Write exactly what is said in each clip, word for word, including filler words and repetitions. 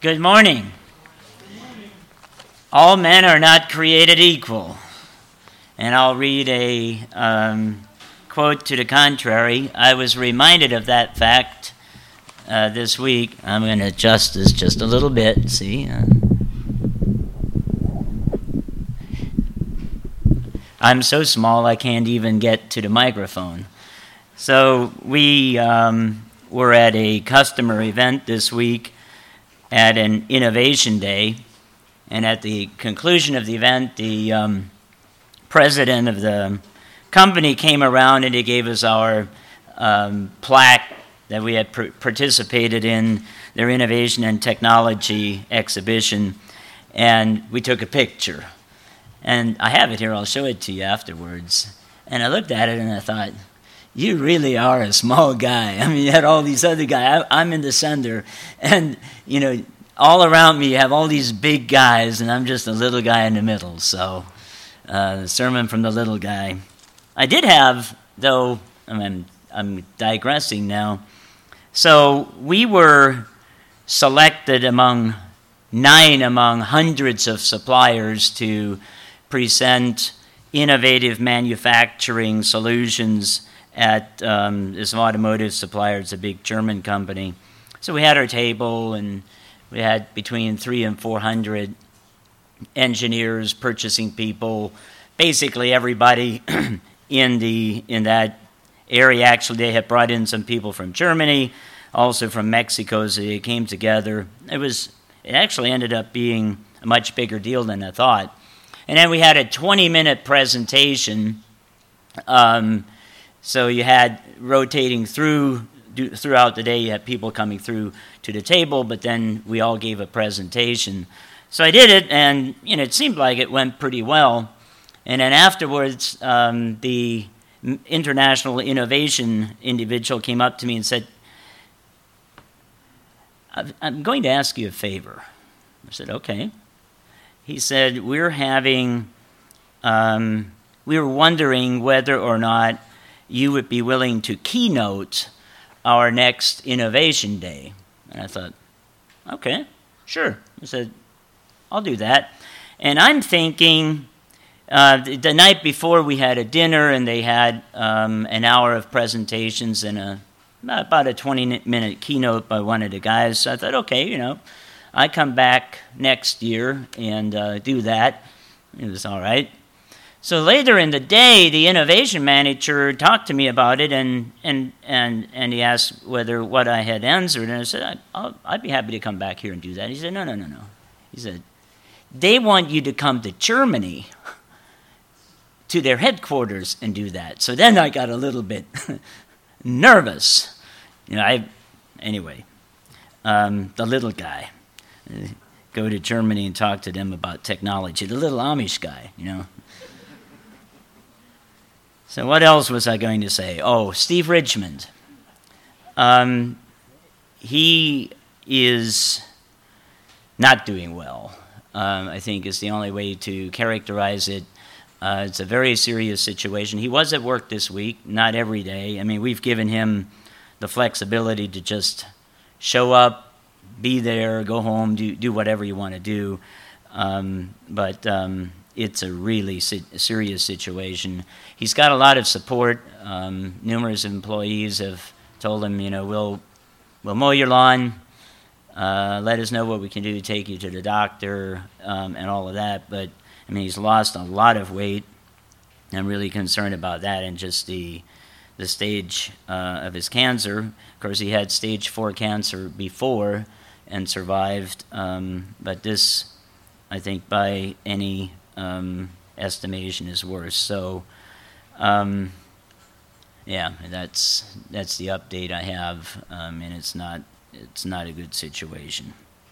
Good morning. All men are not created equal. And I'll read a um, quote to the contrary. I was reminded of that fact uh, this week. I'm going to adjust this just a little bit. See? Uh, I'm so small I can't even get to the microphone. So we um, were at a customer event this week at an innovation day, and at the conclusion of the event, the um, president of the company came around and he gave us our um, plaque that we had pr- participated in their innovation and technology exhibition, and we took a picture. And I have it here, I'll show it to you afterwards. And I looked at it and I thought, you really are a small guy. I mean, you had all these other guys. I'm in the center. And, you know, all around me you have all these big guys, and I'm just a little guy in the middle. So, uh, the sermon from the little guy. I did have, though, I mean, I'm digressing now. So we were selected among nine among hundreds of suppliers to present innovative manufacturing solutions at um, this automotive supplier. It's a big German company. So we had our table, and we had between three and four hundred engineers, purchasing people, basically everybody in the in that area. Actually, they had brought in some people from Germany, also from Mexico, so they came together. It was it actually ended up being a much bigger deal than I thought. And then we had a twenty-minute presentation. Um, So you had rotating through do, throughout the day, you had people coming through to the table, but then we all gave a presentation. So I did it, and you know it seemed like it went pretty well. And then afterwards, um, the international innovation individual came up to me and said, I'm going to ask you a favor. I said, okay. He said, we're having, um, we were wondering whether or not you would be willing to keynote our next innovation day. And I thought, okay, sure. I said, I'll do that. And I'm thinking, uh, the, the night before we had a dinner, and they had um, an hour of presentations and a about a twenty-minute keynote by one of the guys. So I thought, okay, you know, I come back next year and uh, do that. It was all right. So later in the day, the innovation manager talked to me about it, and and and, and he asked whether what I had answered, and I said, I'll, I'd be happy to come back here and do that. He said, no, no, no, no. He said, they want you to come to Germany, to their headquarters, and do that. So then I got a little bit nervous. You know, I, anyway, um, the little guy. Go to Germany and talk to them about technology. The little Amish guy, you know. So what else was I going to say? Oh, Steve Richmond. Um, he is not doing well, um, I think is the only way to characterize it. Uh, it's a very serious situation. He was at work this week, not every day. I mean, we've given him the flexibility to just show up, be there, go home, do, do whatever you want to do. Um, but... Um, It's a really si- serious situation. He's got a lot of support. Um, numerous employees have told him, you know, we'll we'll mow your lawn. Uh, let us know what we can do to take you to the doctor um, and all of that. But I mean, he's lost a lot of weight. I'm really concerned about that and just the the stage uh, of his cancer. Of course, he had stage four cancer before and survived. Um, but this, I think, by any Um, estimation is worse. So, um, yeah, that's that's the update I have, um, and it's not it's not a good situation.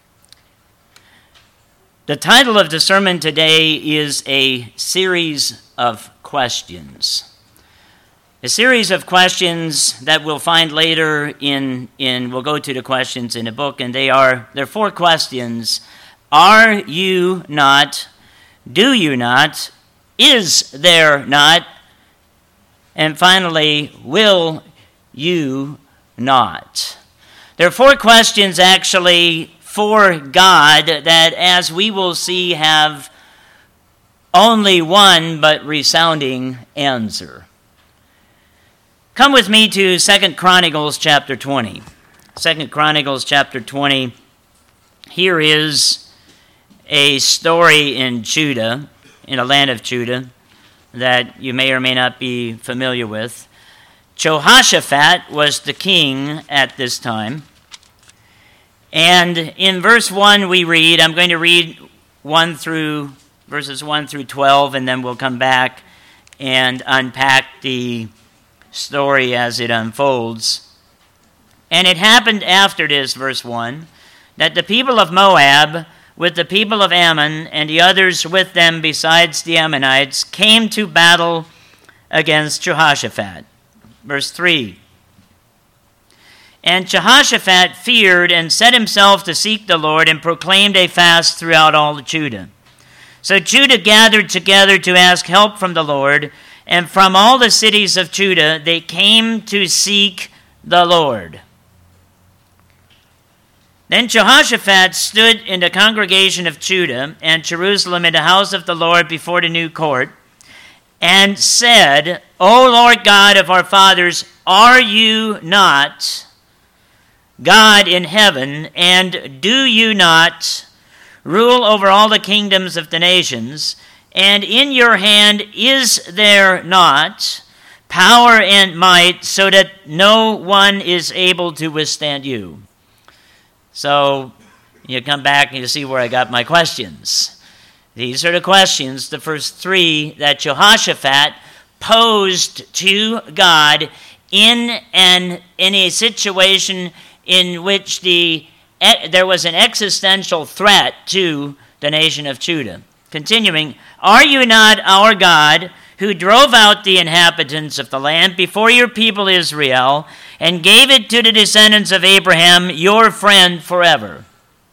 The title of the sermon today is a series of questions. A series of questions that we'll find later in in we'll go to the questions in the book, and they are there are four questions. Are you not? Do you not? Is there not? And finally, will you not? There are four questions actually for God that, as we will see, have only one but resounding answer. Come with me to Second Chronicles chapter twenty. Second Chronicles chapter twenty. Here is a story in Judah, in the land of Judah, that you may or may not be familiar with. Jehoshaphat was the king at this time. And in verse one we read, I'm going to read one through verses one through twelve, and then we'll come back and unpack the story as it unfolds. And it happened after this, verse one, that the people of Moab, with the people of Ammon and the others with them besides the Ammonites, came to battle against Jehoshaphat. Verse three. And Jehoshaphat feared and set himself to seek the Lord and proclaimed a fast throughout all Judah. So Judah gathered together to ask help from the Lord, and from all the cities of Judah they came to seek the Lord. Then Jehoshaphat stood in the congregation of Judah and Jerusalem in the house of the Lord before the new court, and said, O Lord God of our fathers, are you not God in heaven, and do you not rule over all the kingdoms of the nations? And in your hand is there not power and might, so that no one is able to withstand you? So you come back and you see where I got my questions. These are the questions, the first three, that Jehoshaphat posed to God in an in a situation in which the there was an existential threat to the nation of Judah. Continuing, are you not our God, who drove out the inhabitants of the land before your people Israel, and gave it to the descendants of Abraham, your friend, forever?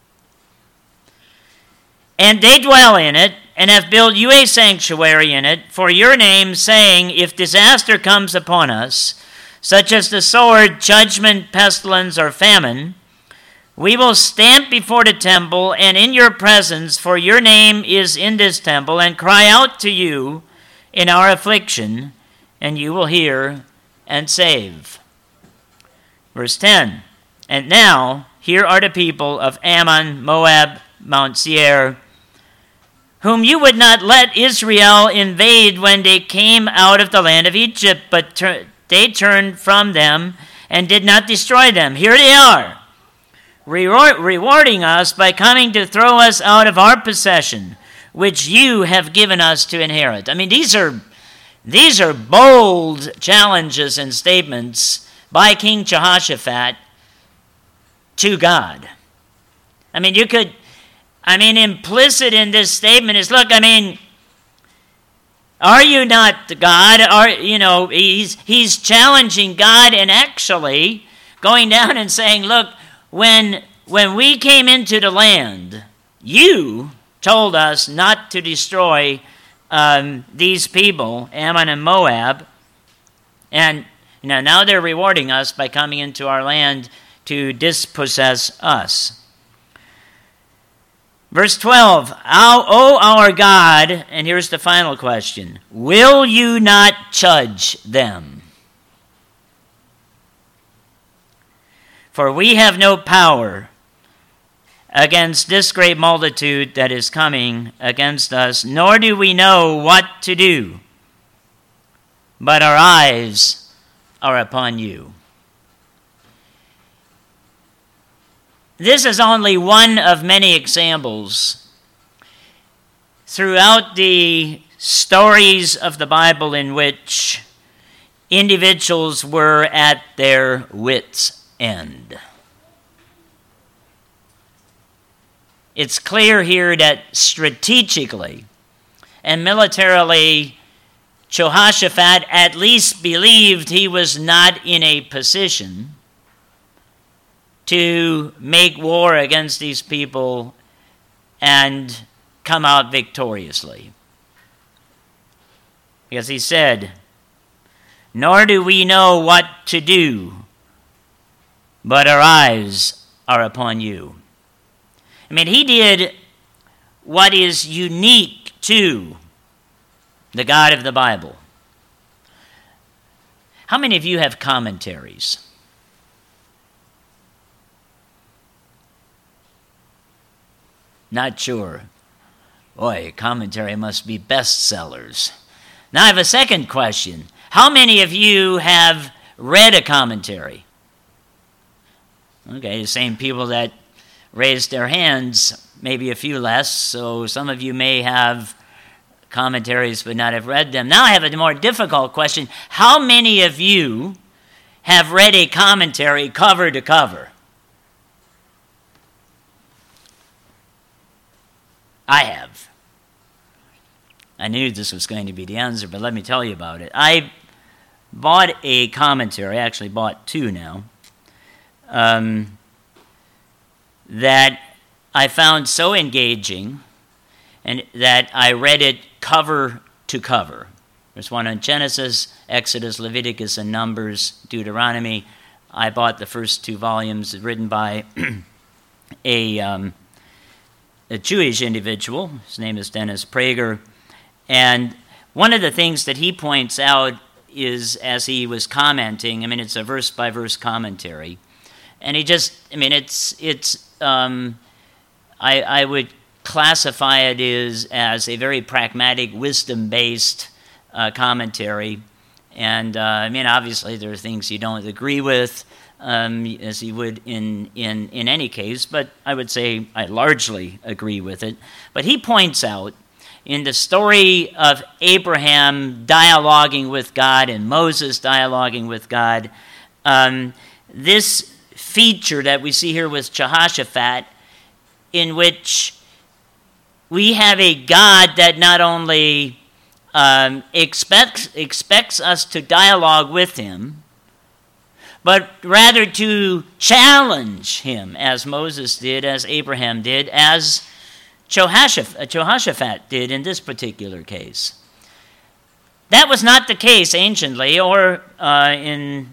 And they dwell in it, and have built you a sanctuary in it for your name, saying, if disaster comes upon us, such as the sword, judgment, pestilence, or famine, we will stand before the temple and in your presence, for your name is in this temple, and cry out to you in our affliction, and you will hear and save. Verse ten, and now here are the people of Ammon, Moab, Mount Seir, whom you would not let Israel invade when they came out of the land of Egypt, but tur- they turned from them and did not destroy them. Here they are, reward- rewarding us by coming to throw us out of our possession, which you have given us to inherit. I mean, these are these are bold challenges and statements by King Jehoshaphat to God. I mean, you could, I mean, implicit in this statement is, look, I mean, are you not God? Are, you know, he's, he's challenging God and actually going down and saying, look, when, when we came into the land, you told us not to destroy um, these people, Ammon and Moab, and you know, now they're rewarding us by coming into our land to dispossess us. Verse twelve, O our God, and here's the final question, will you not judge them? For we have no power against this great multitude that is coming against us, nor do we know what to do, but our eyes are upon you. This is only one of many examples throughout the stories of the Bible in which individuals were at their wits' end. It's clear here that strategically and militarily, Jehoshaphat at least believed he was not in a position to make war against these people and come out victoriously. Because he said, nor do we know what to do, but our eyes are upon you. I mean, he did what is unique to the God of the Bible. How many of you have commentaries? Not sure. Boy, commentary must be bestsellers. Now I have a second question. How many of you have read a commentary? Okay, the same people that raised their hands, maybe a few less, so some of you may have commentaries but not have read them. Now I have a more difficult question. How many of you have read a commentary cover to cover? I have. I knew this was going to be the answer, but let me tell you about it. I bought a commentary, I actually bought two now, um, that I found so engaging and that I read it cover to cover. There's one on Genesis, Exodus, Leviticus, and Numbers, Deuteronomy. I bought the first two volumes written by a, um, a Jewish individual. His name is Dennis Prager. And one of the things that he points out is, as he was commenting, I mean, it's a verse-by-verse commentary, and he just, I mean, it's, it's um, I, I would classify it as, as a very pragmatic, wisdom-based uh, commentary. And, uh, I mean, obviously there are things you don't agree with, um, as you would in, in, in any case, but I would say I largely agree with it. But he points out, in the story of Abraham dialoguing with God and Moses dialoguing with God, um, this feature that we see here with Jehoshaphat, in which we have a God that not only um, expects, expects us to dialogue with him, but rather to challenge him, as Moses did, as Abraham did, as Jehoshaphat, Jehoshaphat did in this particular case. That was not the case anciently or uh, in,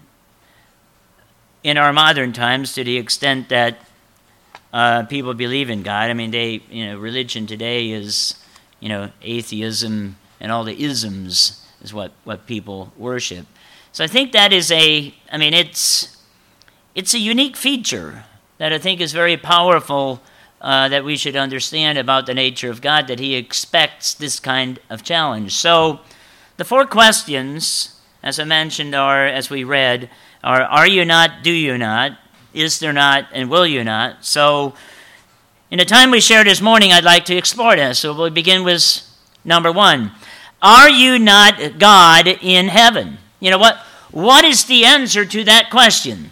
in our modern times, to the extent that uh, people believe in God. I mean, they, you know, religion today is, you know, atheism and all the isms is what, what people worship. So I think that is a, I mean, it's it's a unique feature that I think is very powerful, Uh, that we should understand about the nature of God, that he expects this kind of challenge. So the four questions, as I mentioned, are, as we read, are, are you not, do you not, is there not, and will you not? So in the time we shared this morning, I'd like to explore this. So we'll begin with number one. Are you not God in heaven? You know, what? What is the answer to that question?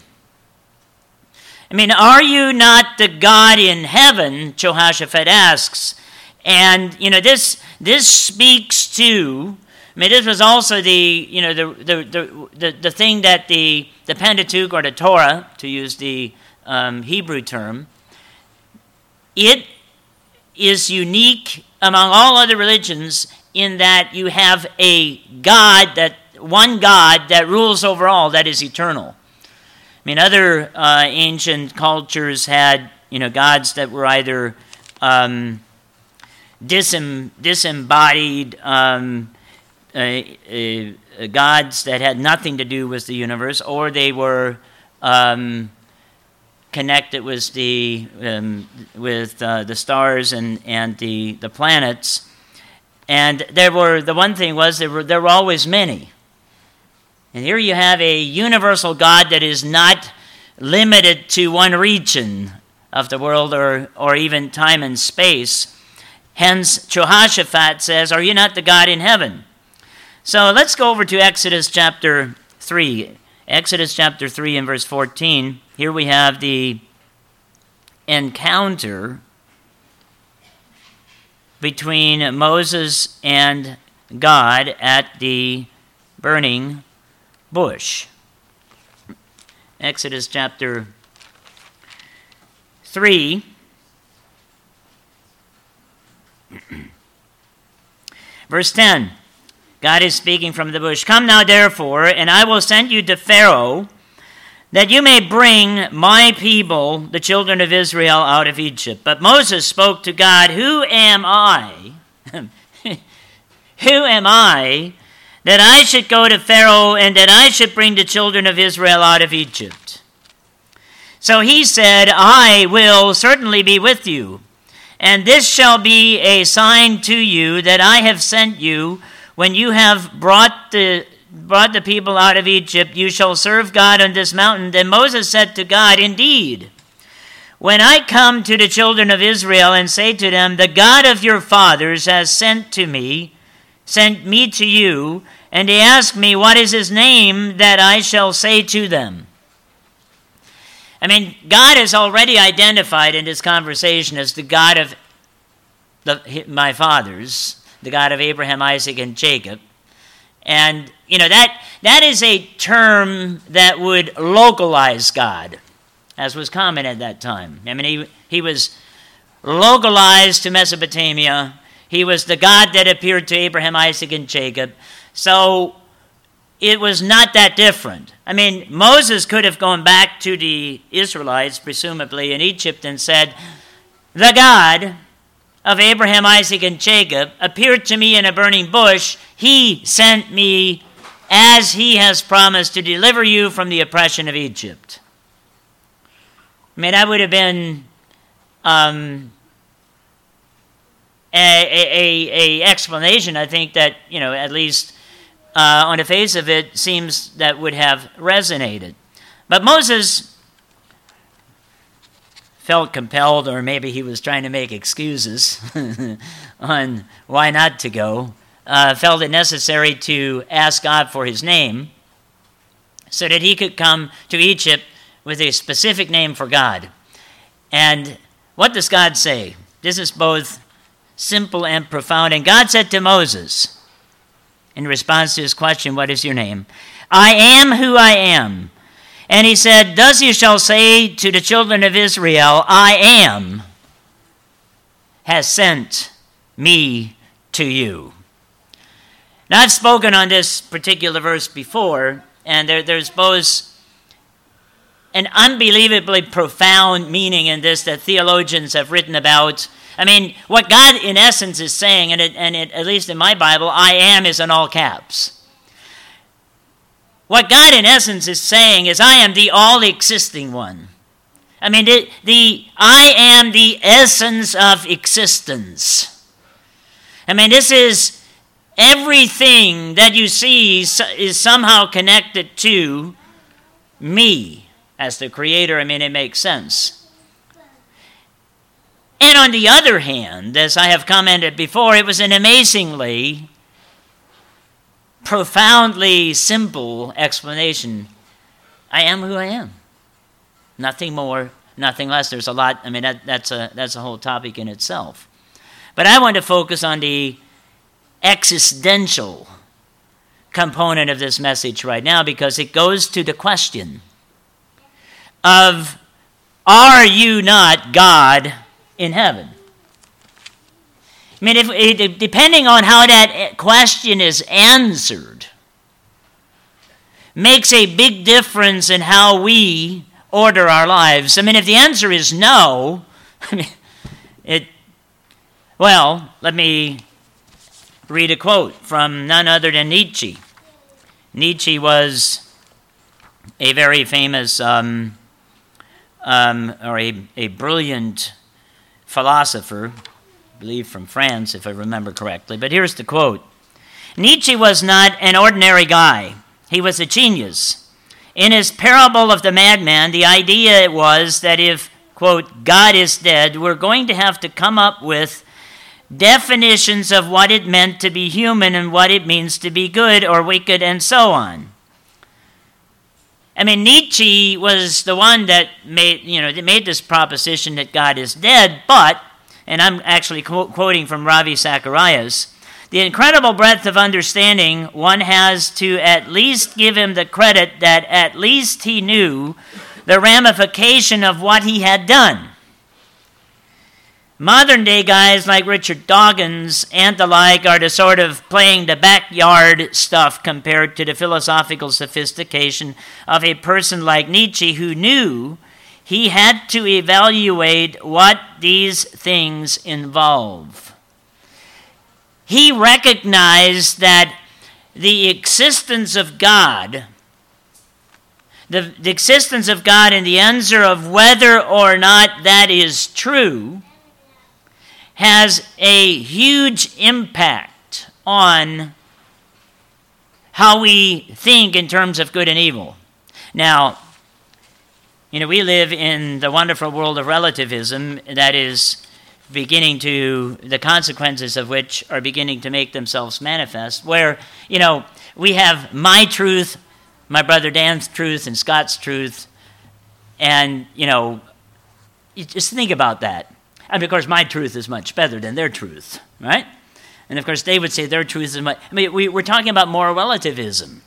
I mean, are you not the God in heaven, Jehoshaphat asks. And, you know, this this speaks to, I mean, this was also the, you know, the the the, the, the thing that the, the Pentateuch, or the Torah, to use the um, Hebrew term, it is unique among all other religions in that you have a God, that one God that rules over all, that is eternal. I mean, other uh, ancient cultures had, you know, gods that were either um, disem- disembodied um, uh, uh, gods that had nothing to do with the universe, or they were um, connected with the um, with uh, the stars and and the the planets. And there were the one thing was there were there were always many. And here you have a universal God that is not limited to one region of the world, or, or even time and space. Hence, Jehoshaphat says, are you not the God in heaven? So let's go over to Exodus chapter three. Exodus chapter three and verse fourteen. Here we have the encounter between Moses and God at the burning bush. Exodus chapter three, verse ten. God is speaking from the bush. Come now, therefore, and I will send you to Pharaoh, that you may bring my people, the children of Israel, out of Egypt. But Moses spoke to God, who am I? Who am I that I should go to Pharaoh and that I should bring the children of Israel out of Egypt? So he said, I will certainly be with you, and this shall be a sign to you that I have sent you. When you have brought the brought the people out of Egypt, you shall serve God on this mountain. Then Moses said to God, indeed, when I come to the children of Israel and say to them, the God of your fathers has sent to me, sent me to you, and they ask me, what is his name, that I shall say to them? I mean, God is already identified in this conversation as the God of the, my fathers, the God of Abraham, Isaac, and Jacob. And, you know, that that is a term that would localize God, as was common at that time. I mean, he, he was localized to Mesopotamia. He was the God that appeared to Abraham, Isaac, and Jacob. So it was not that different. I mean, Moses could have gone back to the Israelites, presumably in Egypt, and said, the God of Abraham, Isaac, and Jacob appeared to me in a burning bush. He sent me as he has promised to deliver you from the oppression of Egypt. I mean, that would have been um, a, a, a explanation, I think, that, you know, at least uh, on the face of it, seems that would have resonated. But Moses felt compelled, or maybe he was trying to make excuses on why not to go, uh, felt it necessary to ask God for his name so that he could come to Egypt with a specific name for God. And what does God say? This is both simple and profound. And God said to Moses, in response to his question, what is your name? I am who I am. And he said, thus you shall say to the children of Israel, I am has sent me to you. Now, I've spoken on this particular verse before, and there, there's both an unbelievably profound meaning in this that theologians have written about. I mean, what God in essence is saying, and, it, and it, at least in my Bible, I am is in all caps. What God in essence is saying is, I am the all-existing one. I mean, the, the I am the essence of existence. I mean, this is everything that you see is somehow connected to me as the creator. I mean, it makes sense. And on the other hand, as I have commented before, it was an amazingly profoundly simple explanation. I am who I am. Nothing more, nothing less. There's a lot, I mean, that, that's a that's a whole topic in itself. But I want to focus on the existential component of this message right now, because it goes to the question of, are you not God in heaven? I mean, if, if, depending on how that question is answered, makes a big difference in how we order our lives. I mean, if the answer is no, I mean, it, well, let me read a quote from none other than Nietzsche. Nietzsche was a very famous, um, um, or a, a brilliant philosopher, I believe from France, if I remember correctly. But here's the quote. Nietzsche was not an ordinary guy. He was a genius. In his parable of the madman, the idea was that if, quote, God is dead, we're going to have to come up with definitions of what it meant to be human and what it means to be good or wicked and so on. I mean, Nietzsche was the one that made, you know, that made this proposition that God is dead, but, and I'm actually qu- quoting from Ravi Zacharias, the incredible breadth of understanding, one has to at least give him the credit that at least he knew the ramification of what he had done. Modern day guys like Richard Dawkins and the like are the sort of playing the backyard stuff compared to the philosophical sophistication of a person like Nietzsche, who knew he had to evaluate what these things involve. He recognized that the existence of God, the, the existence of God and the answer of whether or not that is true, has a huge impact on how we think in terms of good and evil. Now, you know, we live in the wonderful world of relativism that is beginning to, the consequences of which are beginning to make themselves manifest, where, you know, we have my truth, my brother Dan's truth, and Scott's truth, and, you know, you just think about that. And of course, my truth is much better than their truth, right? And of course, they would say their truth is much. I mean, we, we're talking about moral relativism.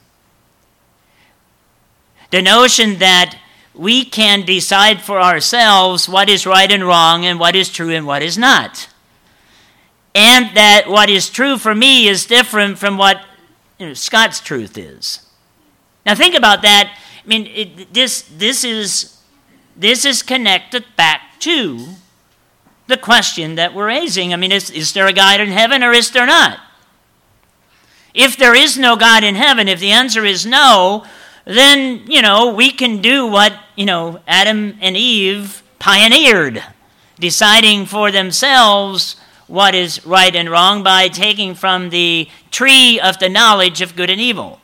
The notion that we can decide for ourselves what is right and wrong and what is true and what is not. And that what is true for me is different from what, you know, Scott's truth is. Now think about that. I mean, it, this, this, is, this is connected back to the question that we're raising. I mean, is, is there a God in heaven or is there not? If there is no God in heaven, if the answer is no, then, you know, we can do what, you know, Adam and Eve pioneered, deciding for themselves what is right and wrong by taking from the tree of the knowledge of good and evil.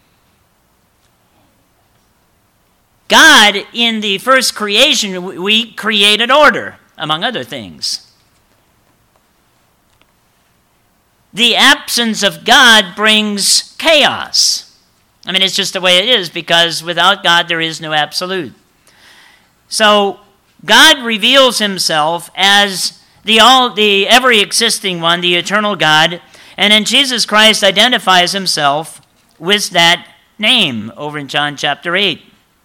God, in the first creation, we created order, among other things. The absence of God brings chaos. I mean, it's just the way it is, because without God there is no absolute. So God reveals himself as the all, the ever-existing one, the eternal God, and then Jesus Christ identifies himself with that name over in John chapter eight.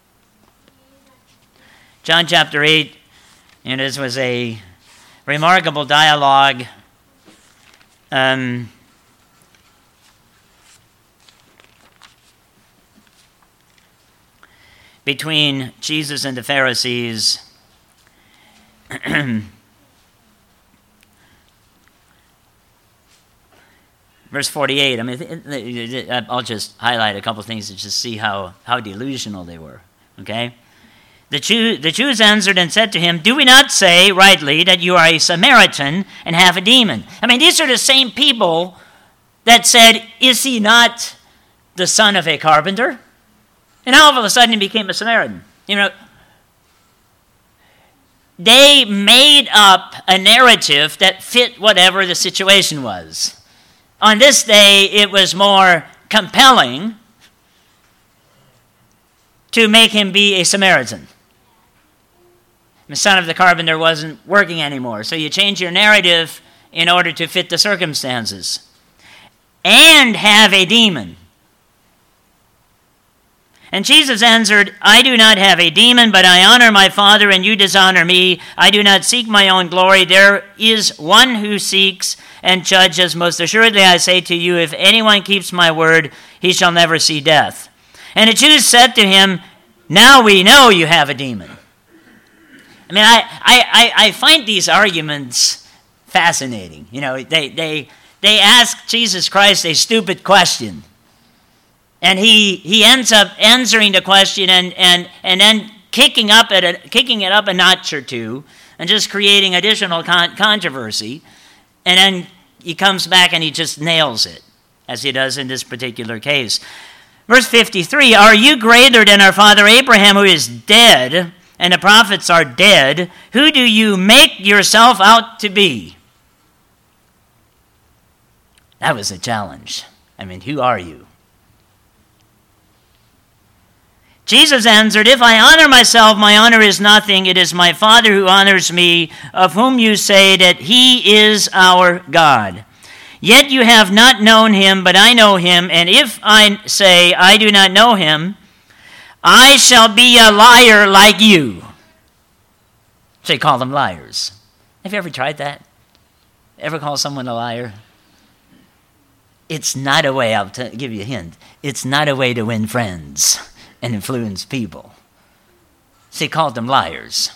John chapter eight, and this was a remarkable dialogue um, between Jesus and the Pharisees. Verse forty-eight, I mean, I'll just highlight a couple things to just see how, how delusional they were, okay? The Jew, the Jews answered and said to him, "Do we not say rightly that you are a Samaritan and have a demon?" I mean, these are the same people that said, "Is he not the son of a carpenter?" And all of a sudden he became a Samaritan. You know, they made up a narrative that fit whatever the situation was. On this day, it was more compelling to make him be a Samaritan. The son of the carpenter wasn't working anymore. So you change your narrative in order to fit the circumstances. And have a demon. And Jesus answered, "I do not have a demon, but I honor my Father, and you dishonor me. I do not seek my own glory. There is one who seeks and judges. Most assuredly I say to you, if anyone keeps my word, he shall never see death." And the Jews said to him, "Now we know you have a demon." I mean, I, I, I find these arguments fascinating. You know, they, they, they ask Jesus Christ a stupid question. And he, he ends up answering the question and, and, and then kicking, up at a, kicking it up a notch or two and just creating additional con- controversy. And then he comes back and he just nails it, as he does in this particular case. Verse fifty-three, "Are you greater than our father Abraham, who is dead, and the prophets are dead? Who do you make yourself out to be?" That was a challenge. I mean, who are you? Jesus answered, "If I honor myself, my honor is nothing. It is my Father who honors me, of whom you say that he is our God. Yet you have not known him, but I know him, and if I say I do not know him, I shall be a liar like you." So they call them liars. Have you ever tried that? Ever call someone a liar? It's not a way, I'll t- give you a hint, it's not a way to win friends and influence people. So he called them liars.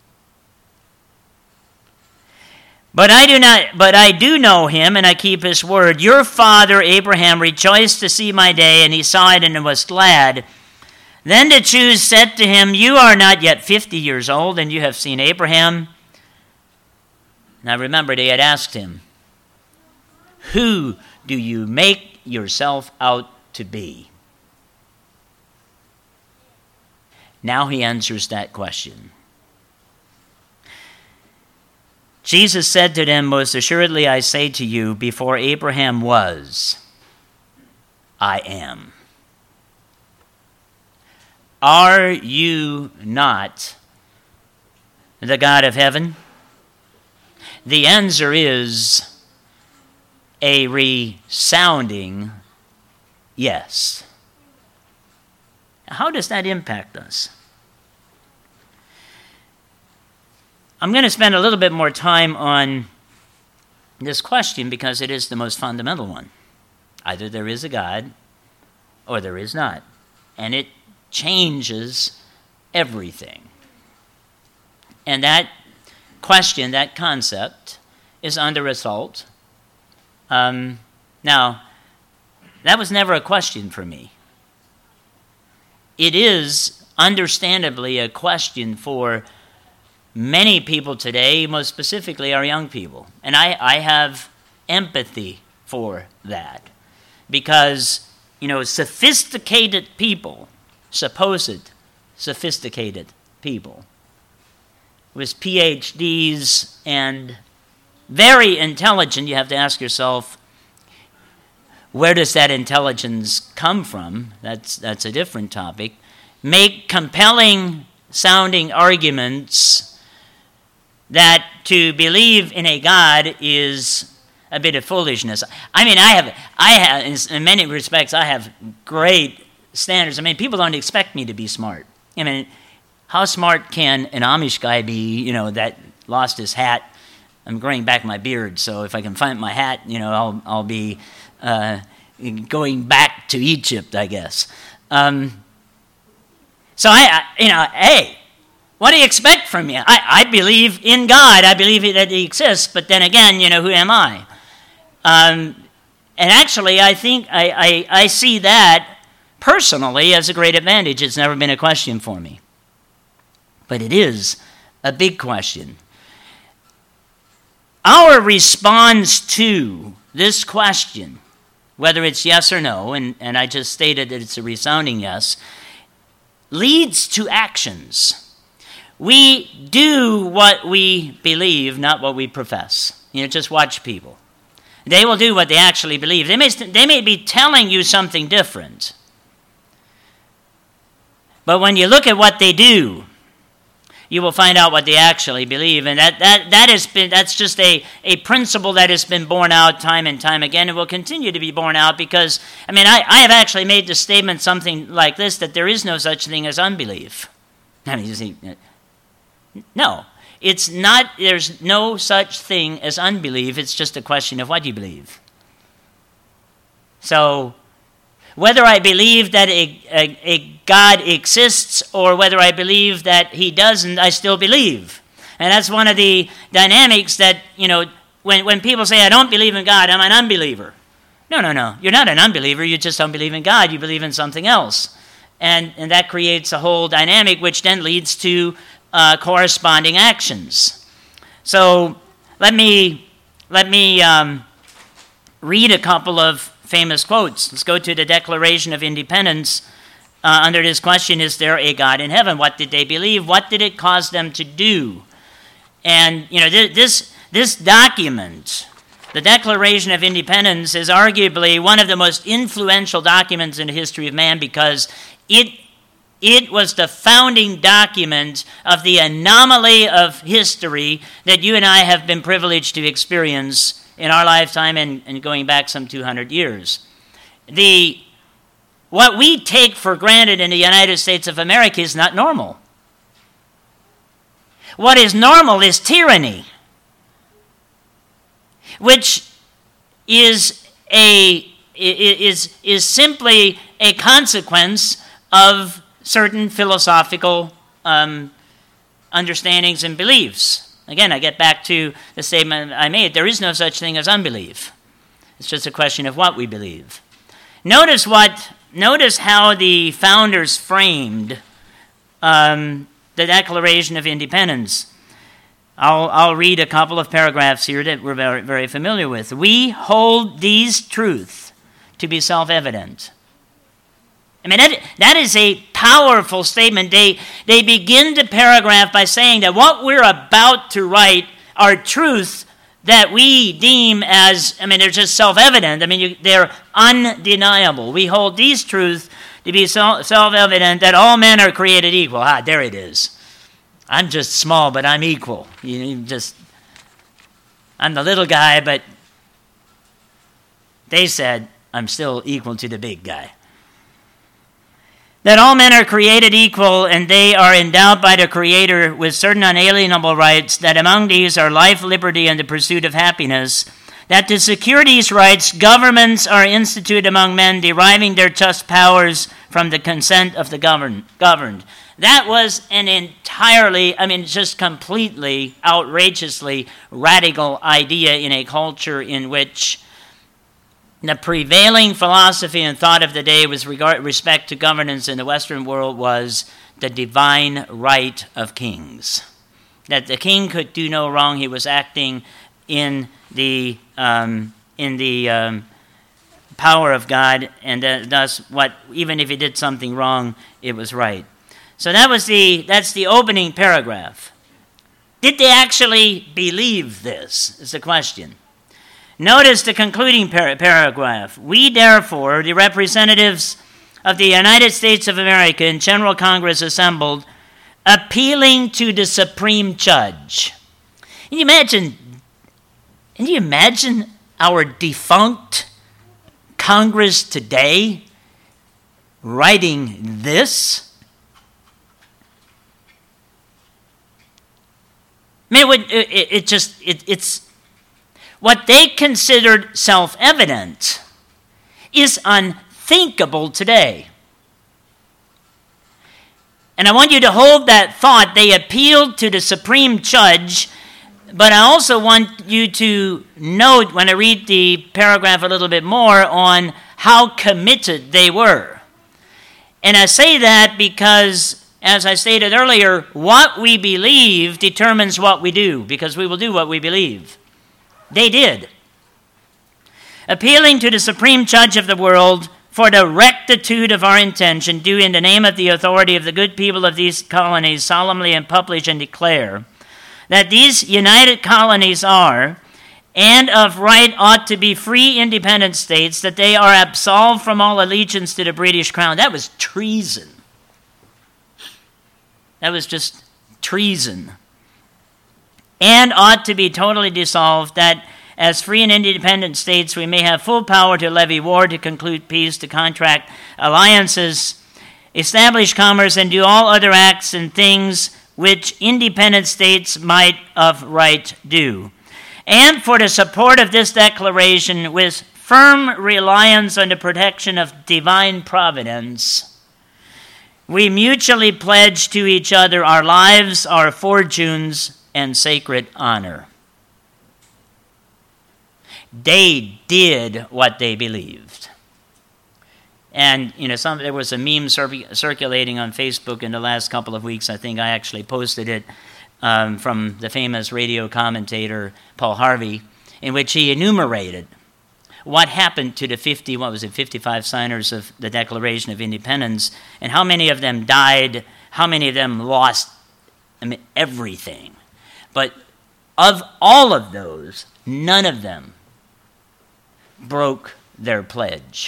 But I do not, but I do know him, and I keep his word. Your father Abraham rejoiced to see my day, and he saw it and was glad. Then the Jews said to him, you are not yet fifty years old, and you have seen Abraham. Now remember, they had asked him, who do you make yourself out to be? Now he answers that question. Jesus said to them, most assuredly I say to you, before Abraham was, I am. Are you not the God of heaven? The answer is a resounding yes. How does that impact us? I'm going to spend a little bit more time on this question because it is the most fundamental one. Either there is a God or there is not. And it changes everything. And that question, that concept, is under assault. Um, now, that was never a question for me. It is understandably a question for many people today, most specifically our young people. And I, I have empathy for that. Because, you know, sophisticated people, supposed sophisticated people, with P H Ds and very intelligent, you have to ask yourself, where does that intelligence come from? That's, that's a different topic. Make compelling sounding arguments that to believe in a God is a bit of foolishness. I mean, I have, I have, in many respects, I have great standards. I mean, people don't expect me to be smart. I mean, how smart can an Amish guy be, you know, that lost his hat? I'm growing back my beard, so if I can find my hat, you know, I'll, I'll be uh, going back to Egypt, I guess. Um, so, I, I, you know, hey, what do you expect from me? I, I believe in God. I believe that He exists. But then again, you know, who am I? Um, and actually, I think I, I, I see that personally as a great advantage. It's never been a question for me. But it is a big question. Our response to this question, whether it's yes or no, and, and I just stated that it's a resounding yes, leads to actions. We do what we believe, not what we profess. You know, just watch people. They will do what they actually believe. They may, they may be telling you something different. But when you look at what they do, you will find out what they actually believe. And that, that, that has been, that's just a, a principle that has been borne out time and time again and will continue to be borne out because, I mean, I, I have actually made the statement something like this, that there is no such thing as unbelief. I mean, you see, no, it's not, there's no such thing as unbelief. It's just a question of what you believe. So, whether I believe that a, a, a God exists or whether I believe that He doesn't, I still believe. And that's one of the dynamics that, you know, when, when people say, I don't believe in God, I'm an unbeliever. No, no, no. You're not an unbeliever. You just don't believe in God. You believe in something else. And, and that creates a whole dynamic which then leads to uh, corresponding actions. So let me, let me um, read a couple of famous quotes. Let's go to the Declaration of Independence. Uh, under this question, is there a God in heaven? What did they believe? What did it cause them to do? And, you know, th- this, this document, the Declaration of Independence, is arguably one of the most influential documents in the history of man because it, it was the founding document of the anomaly of history that you and I have been privileged to experience in our lifetime and, and going back some two hundred years. The, what we take for granted in the United States of America is not normal. What is normal is tyranny. which is a is is simply a consequence of certain philosophical um, understandings and beliefs. Again, I get back to the statement I made. There is no such thing as unbelief. It's just a question of what we believe. Notice what. Notice how the founders framed um, the Declaration of Independence. I'll, I'll read a couple of paragraphs here that we're very, very familiar with. We hold these truths to be self-evident. I mean, that, that is a powerful statement. They, they begin the paragraph by saying that what we're about to write are truths that we deem as, I mean, they're just self-evident. I mean, you, they're undeniable. We hold these truths to be self-evident that all men are created equal. Ah, there it is. I'm just small, but I'm equal. You, you just, I'm the little guy, but they said I'm still equal to the big guy. That all men are created equal and they are endowed by the Creator with certain unalienable rights, that among these are life, liberty, and the pursuit of happiness, that to secure these rights, governments are instituted among men, deriving their just powers from the consent of the govern- governed. That was an entirely, I mean, just completely, outrageously radical idea in a culture in which the prevailing philosophy and thought of the day with regard respect to governance in the Western world was the divine right of kings. That the king could do no wrong; he was acting in the um, in the um, power of God, and that, thus, what even if he did something wrong, it was right. So that was the that's the opening paragraph. Did they actually believe this? Is the question. Notice the concluding par- paragraph. We, therefore, the representatives of the United States of America in General Congress assembled, appealing to the Supreme Judge. Can you imagine, can you imagine our defunct Congress today writing this? I mean, it, it, it just, it, it's, what they considered self-evident is unthinkable today. And I want you to hold that thought. They appealed to the Supreme Judge, but I also want you to note, when I read the paragraph a little bit more, on how committed they were. And I say that because, as I stated earlier, what we believe determines what we do, because we will do what we believe. They did. Appealing to the Supreme Judge of the world for the rectitude of our intention, do in the name of the authority of the good people of these colonies solemnly and publish and declare that these united colonies are, and of right ought to be free independent states, that they are absolved from all allegiance to the British Crown. That was treason. That was just treason. And ought to be totally dissolved, that as free and independent states we may have full power to levy war, to conclude peace, to contract alliances, establish commerce, and do all other acts and things which independent states might of right do. And for the support of this declaration, with firm reliance on the protection of divine providence, we mutually pledge to each other our lives, our fortunes, and sacred honor. They did what they believed. And, you know, some, there was a meme cir- circulating on Facebook in the last couple of weeks. I think I actually posted it um, from the famous radio commentator Paul Harvey, in which he enumerated what happened to the fifty, what was it, fifty-five signers of the Declaration of Independence, and how many of them died, how many of them lost, I mean, everything. But of all of those, none of them broke their pledge.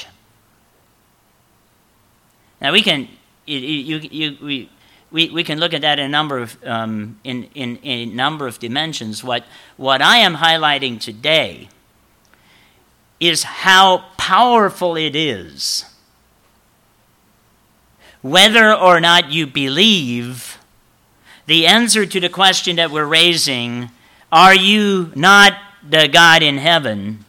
Now we can, you, you, you, we, we, we can look at that in a number of um, in, in, in a number of dimensions. What what I am highlighting today is how powerful it is, whether or not you believe. The answer to the question that we're raising: are you not the God in heaven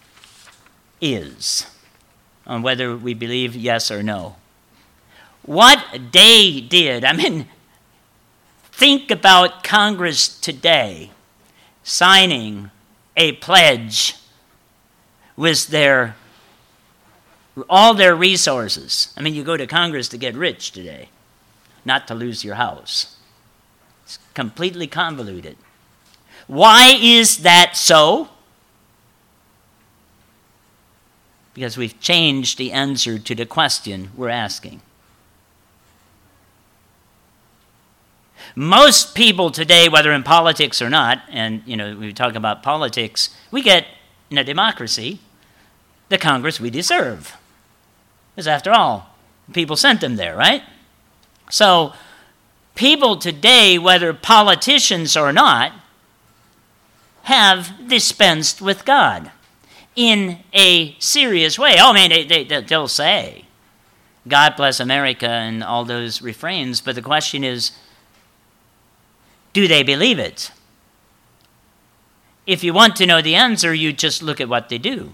is, on whether we believe yes or no. What they did, I mean, think about Congress today signing a pledge with their all their resources. I mean, you go to Congress to get rich today, not to lose your house. It's completely convoluted. Why is that so? Because we've changed the answer to the question we're asking. Most people today, whether in politics or not, and you know, we talk about politics, we get, in a democracy, the Congress we deserve. Because after all, people sent them there, right? So, people today, whether politicians or not, have dispensed with God in a serious way. Oh, man, they, they, they'll say, God bless America and all those refrains, but the question is, do they believe it? If you want to know the answer, you just look at what they do.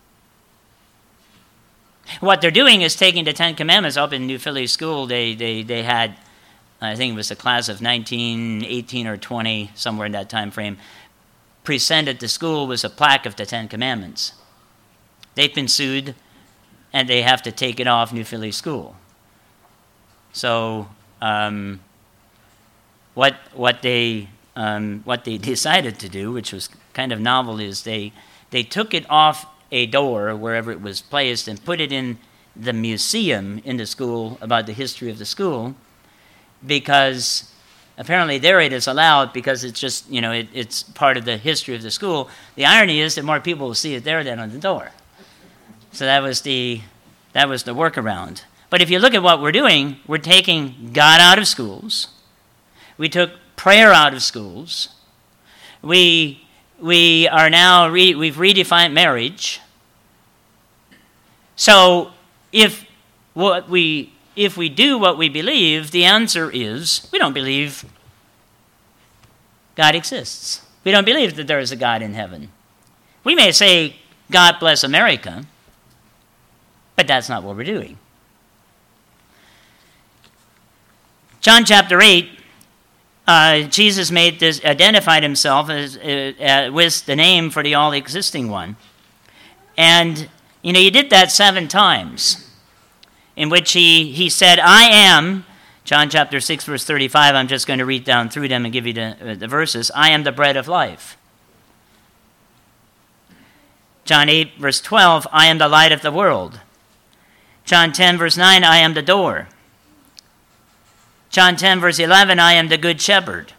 What they're doing is taking the Ten Commandments up in New Philly School. They, they, they had, I think it was a class of nineteen, eighteen, or twenty, somewhere in that time frame, presented to school was a plaque of the Ten Commandments. They've been sued, and they have to take it off New Philly School. So, um, what what they um, what they decided to do, which was kind of novel, is they they took it off a door wherever it was placed and put it in the museum in the school about the history of the school, because apparently there it is allowed because it's just, you know, it, it's part of the history of the school. The irony is that more people will see it there than on the door. So that was the that was the workaround. But if you look at what we're doing, we're taking God out of schools. We took prayer out of schools. We we are now re, we've redefined marriage. So if what we if we do what we believe, the answer is we don't believe God exists. We don't believe that there is a God in heaven. We may say, God bless America, but that's not what we're doing. John chapter eight, uh, Jesus made this, identified himself as, uh, uh, with the name for the all-existing one. And, you know, he did that seven times, in which he, he said, I am, John chapter six, verse thirty-five, I'm just going to read down through them and give you the, uh, the verses. I am the bread of life. John eight, verse twelve, I am the light of the world. John ten, verse nine, I am the door. John ten, verse eleven, I am the good shepherd.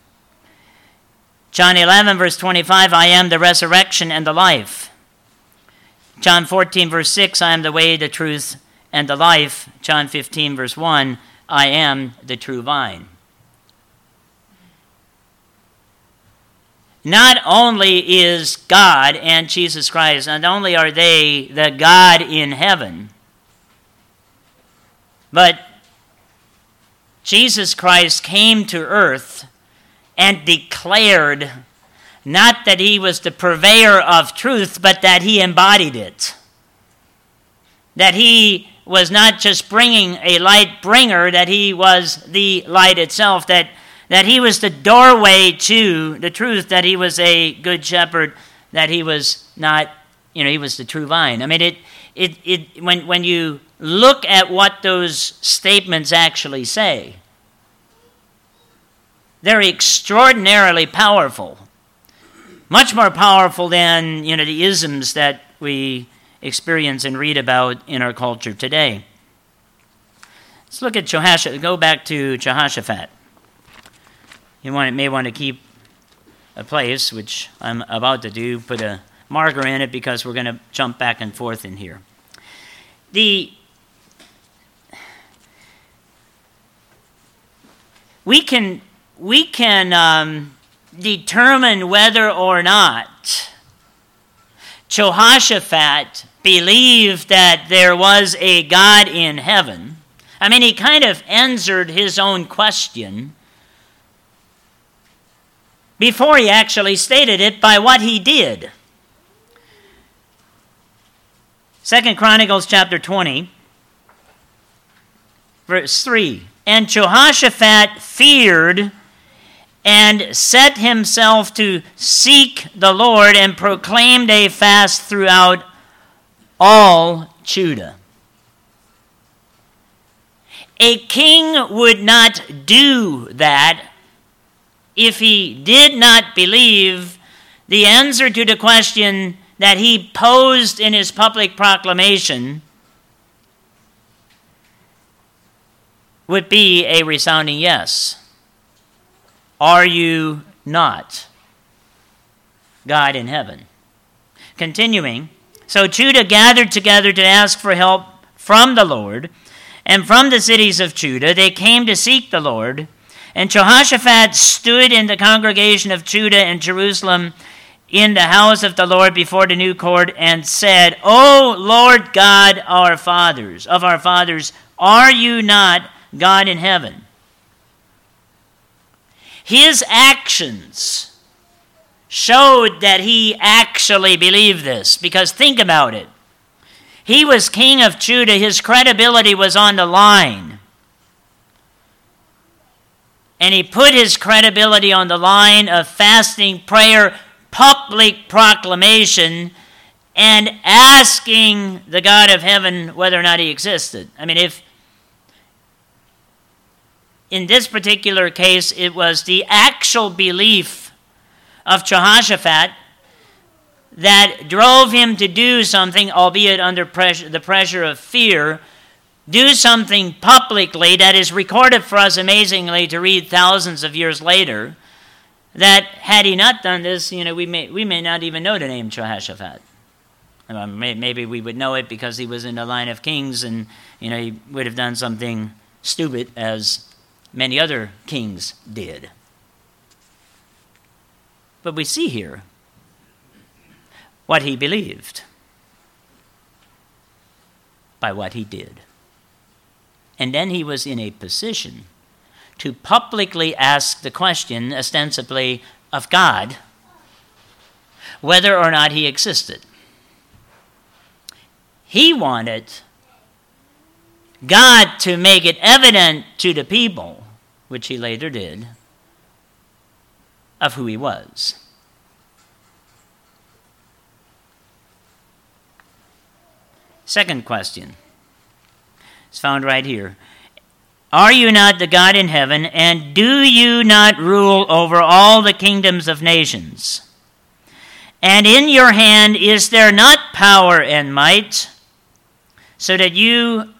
John eleven, verse twenty-five, I am the resurrection and the life. John fourteen, verse six, I am the way, the truth, and the life. John fifteen, verse one, I am the true vine. Not only is God and Jesus Christ, not only are they the God in heaven, but Jesus Christ came to earth and declared not that he was the purveyor of truth, but that he embodied it. That he was not just bringing a light bringer, that he was the light itself, that, that he was the doorway to the truth, that he was a good shepherd, that he was not, you know, he was the true vine. I mean, it, it, it when, when you look at what those statements actually say, they're extraordinarily powerful. Much more powerful than, you know, the isms that we experience and read about in our culture today. Let's look at Jehoshaphat. Go back to Jehoshaphat. You want, may want to keep a place, which I'm about to do, put a marker in it because we're going to jump back and forth in here. The we can we can um, determine whether or not Jehoshaphat believed that there was a God in heaven. I mean, he kind of answered his own question before he actually stated it by what he did. Second Chronicles chapter twenty, verse three. And Jehoshaphat feared and set himself to seek the Lord and proclaimed a fast throughout all Judah. A king would not do that if he did not believe the answer to the question that he posed in his public proclamation would be a resounding yes. Are you not God in heaven? Continuing, so Judah gathered together to ask for help from the Lord, and from the cities of Judah they came to seek the Lord. And Jehoshaphat stood in the congregation of Judah and Jerusalem in the house of the Lord before the new court and said, O Lord God, our fathers, of our fathers, are you not God in heaven? His actions showed that he actually believed this, because think about it. He was king of Judah. His credibility was on the line. And he put his credibility on the line of fasting, prayer, public proclamation, and asking the God of heaven whether or not he existed. I mean, if in this particular case, it was the actual belief of Jehoshaphat that drove him to do something, albeit under pressure, the pressure of fear, do something publicly that is recorded for us amazingly to read thousands of years later, that had he not done this, you know, we may we may not even know the name Jehoshaphat. Um, maybe we would know it because he was in the line of kings and, you know, he would have done something stupid as many other kings did. But we see here what he believed by what he did. And then he was in a position to publicly ask the question, ostensibly of God, whether or not he existed. He wanted God to make it evident to the people, which he later did, of who he was. Second question is found right here. Are you not the God in heaven, and do you not rule over all the kingdoms of nations? And in your hand is there not power and might, so that you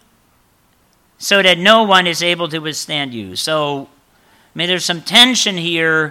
so that no one is able to withstand you? So, I mean, there's some tension here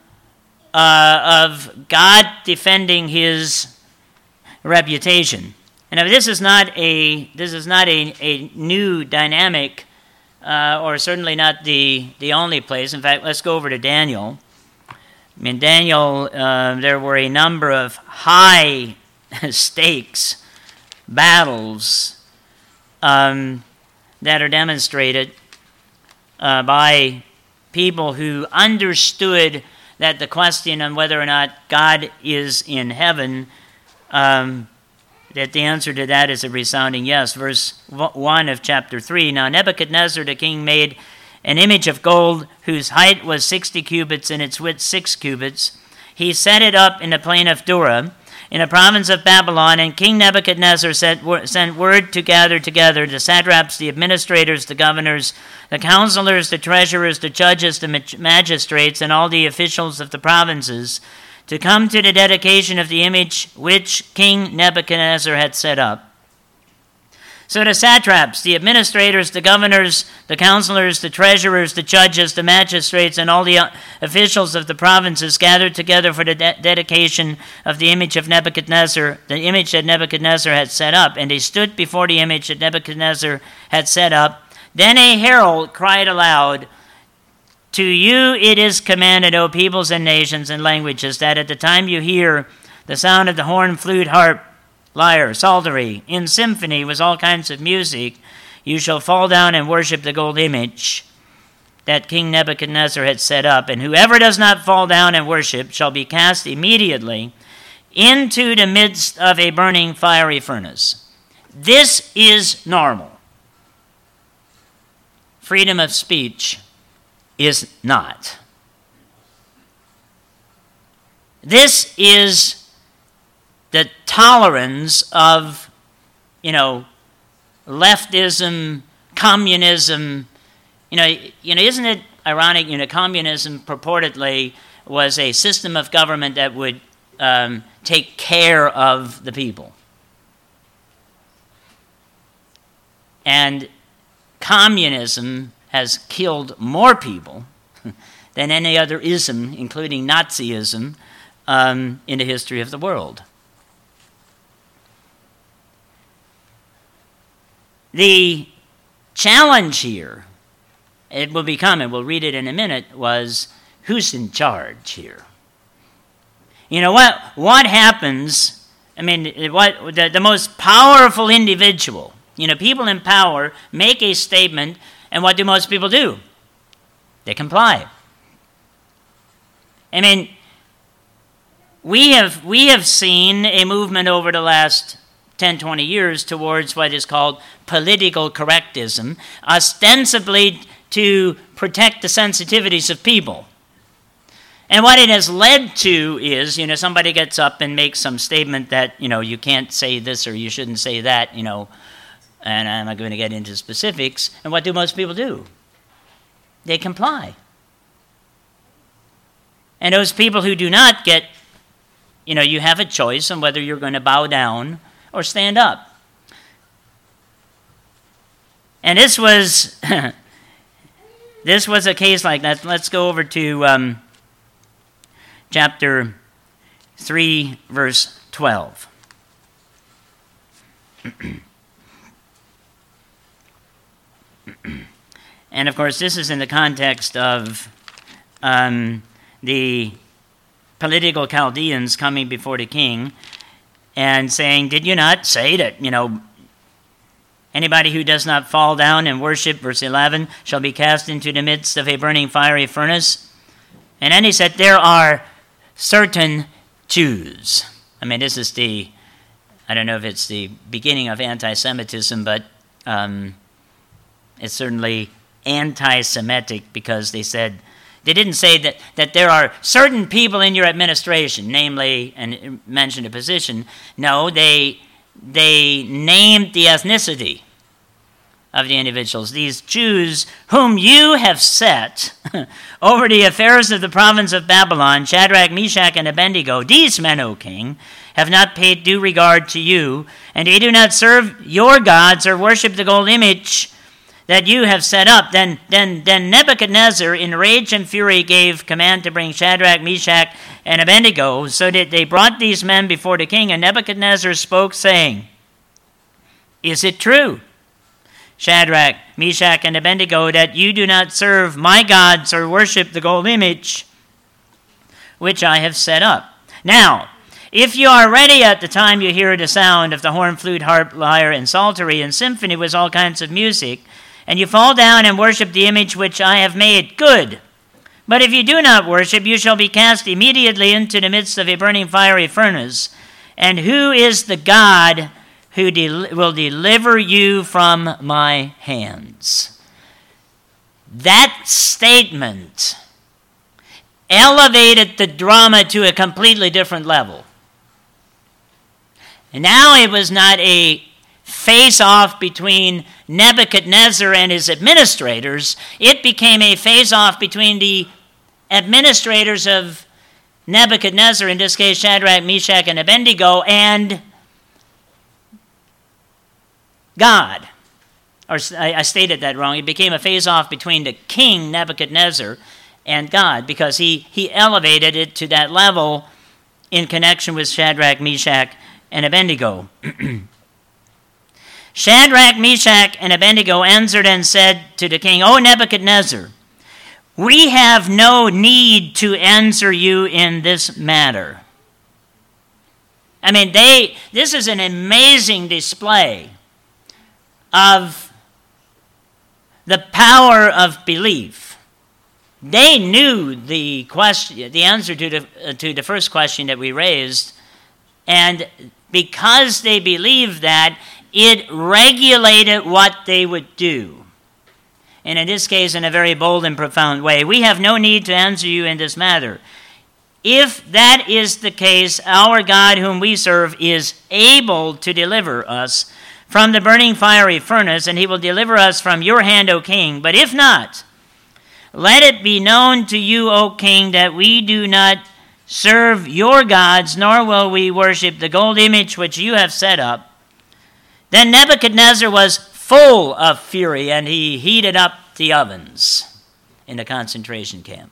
uh, of God defending his reputation. And this is not a this is not a, a new dynamic, uh, or certainly not the, the only place. In fact, let's go over to Daniel. I mean, Daniel, uh, there were a number of high stakes battles um, that are demonstrated uh, by people who understood that the question on whether or not God is in heaven, um, that the answer to that is a resounding yes. Verse one of chapter three, now Nebuchadnezzar the king made an image of gold whose height was sixty cubits and its width six cubits. He set it up in the plain of Dura, in the province of Babylon, and King Nebuchadnezzar sent, sent word to gather together the satraps, the administrators, the governors, the counselors, the treasurers, the judges, the magistrates, and all the officials of the provinces, to come to the dedication of the image which King Nebuchadnezzar had set up. So the satraps, the administrators, the governors, the counselors, the treasurers, the judges, the magistrates, and all the officials of the provinces gathered together for the de- dedication of the image of Nebuchadnezzar, the image that Nebuchadnezzar had set up. And they stood before the image that Nebuchadnezzar had set up. Then a herald cried aloud, to you it is commanded, O peoples and nations and languages, that at the time you hear the sound of the horn, flute, harp, lyre, psaltery, in symphony with all kinds of music, you shall fall down and worship the gold image that King Nebuchadnezzar had set up, and whoever does not fall down and worship shall be cast immediately into the midst of a burning fiery furnace. This is normal. Freedom of speech is not. This is the tolerance of, you know, leftism, communism. You know, you know, isn't it ironic? You know, communism purportedly was a system of government that would um, take care of the people, and communism has killed more people than any other ism, including Nazism, um, in the history of the world. The challenge here, it will become, and we'll read it in a minute, was who's in charge here? You know, what what happens, I mean, what the, the most powerful individual, you know, people in power make a statement, and what do most people do? They comply. I mean, we have we have seen a movement over the last ten, twenty years towards what is called political correctism, ostensibly to protect the sensitivities of people. And what it has led to is, you know, somebody gets up and makes some statement that, you know, you can't say this or you shouldn't say that, you know, and I'm not going to get into specifics. And what do most people do? They comply. And those people who do not get, you know, you have a choice on whether you're going to bow down or stand up. And this was this was a case like that. Let's go over to um, chapter three, verse twelve. And of course, this is in the context of um, the political Chaldeans coming before the king and saying, did you not say that, you know, anybody who does not fall down and worship, verse eleven, shall be cast into the midst of a burning fiery furnace? And then he said, there are certain Jews. I mean, this is the, I don't know if it's the beginning of anti-Semitism, but um, it's certainly anti-Semitic because they said, they didn't say that, that there are certain people in your administration, namely, and mentioned a position. No, they they named the ethnicity of the individuals. These Jews whom you have set over the affairs of the province of Babylon, Shadrach, Meshach, and Abednego, these men, O king, have not paid due regard to you, and they do not serve your gods or worship the gold image that you have set up. Then, then, then Nebuchadnezzar, in rage and fury, gave command to bring Shadrach, Meshach, and Abednego, so that they brought these men before the king. And Nebuchadnezzar spoke, saying, is it true, Shadrach, Meshach, and Abednego, that you do not serve my gods or worship the gold image which I have set up? Now, if you are ready at the time you hear the sound of the horn, flute, harp, lyre, and psaltery, and symphony with all kinds of music, and you fall down and worship the image which I have made, good. But if you do not worship, you shall be cast immediately into the midst of a burning fiery furnace. And who is the God who del- will deliver you from my hands? That statement elevated the drama to a completely different level. And now it was not a face-off between Nebuchadnezzar and his administrators. It became a face-off between the administrators of Nebuchadnezzar, in this case Shadrach, Meshach, and Abednego, and God. Or I, I stated that wrong. It became a face-off between the king, Nebuchadnezzar, and God, because he, he elevated it to that level in connection with Shadrach, Meshach, and Abednego. Shadrach, Meshach, and Abednego answered and said to the king, O Nebuchadnezzar, we have no need to answer you in this matter. I mean, they. This is an amazing display of the power of belief. They knew the question, the answer to the, uh, to the first question that we raised, and because they believed that, it regulated what they would do. And in this case, in a very bold and profound way. We have no need to answer you in this matter. If that is the case, our God whom we serve is able to deliver us from the burning fiery furnace, and he will deliver us from your hand, O king. But if not, let it be known to you, O king, that we do not serve your gods, nor will we worship the gold image which you have set up. Then Nebuchadnezzar was full of fury, and he heated up the ovens in the concentration camp.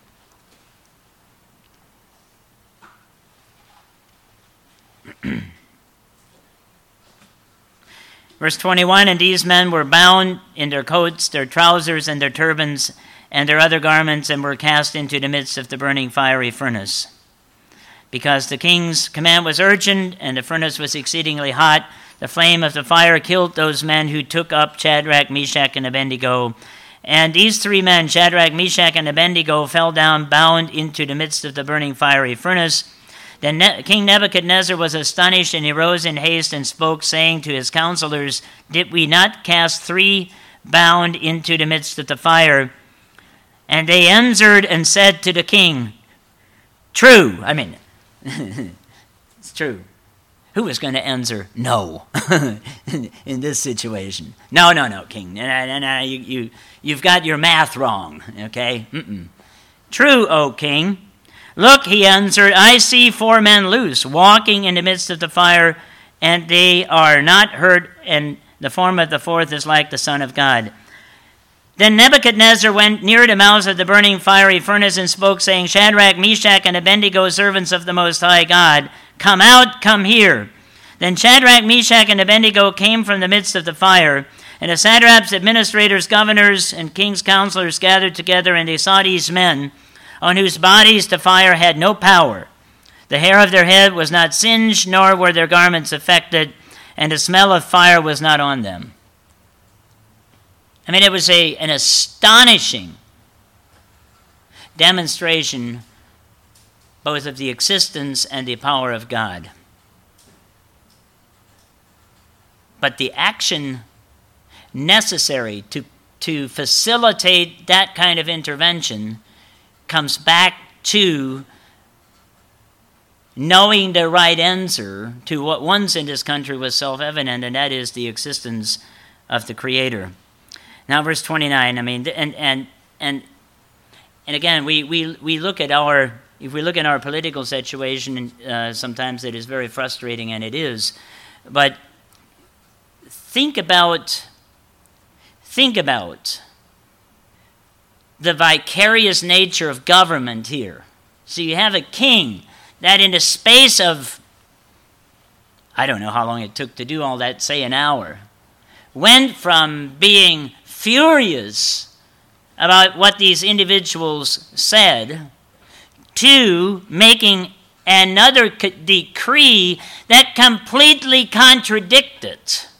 Verse twenty-one, and these men were bound in their coats, their trousers, and their turbans, and their other garments, and were cast into the midst of the burning fiery furnace. Because the king's command was urgent, and the furnace was exceedingly hot, the flame of the fire killed those men who took up Shadrach, Meshach, and Abednego. And these three men, Shadrach, Meshach, and Abednego, fell down bound into the midst of the burning fiery furnace. Then ne- King Nebuchadnezzar was astonished, and he rose in haste and spoke, saying to his counselors, Did we not cast three bound into the midst of the fire? And they answered and said to the king, True. I mean, it's true. Who is going to answer no in this situation? No, no, no, king. No, no, no, you, you, you've got your math wrong, okay? Mm-mm. True, O king. Look, he answered, I see four men loose, walking in the midst of the fire, and they are not hurt, and the form of the fourth is like the Son of God. Then Nebuchadnezzar went near the mouths of the burning fiery furnace and spoke, saying, Shadrach, Meshach, and Abednego, servants of the Most High God, come out, come here. Then Shadrach, Meshach, and Abednego came from the midst of the fire, and the satraps, administrators, governors, and king's counselors gathered together, and they saw these men, on whose bodies the fire had no power. The hair of their head was not singed, nor were their garments affected, and the smell of fire was not on them. I mean, it was a, an astonishing demonstration both of the existence and the power of God. But the action necessary to, to facilitate that kind of intervention comes back to knowing the right answer to what once in this country was self-evident, and that is the existence of the Creator. Now, verse twenty-nine, I mean, and and and and again, we, we, we look at our, if we look at our political situation, uh, sometimes it is very frustrating, and it is, but think about, think about the vicarious nature of government here. So you have a king that in the space of, I don't know how long it took to do all that, say an hour, went from being furious about what these individuals said to making another decree that completely contradicted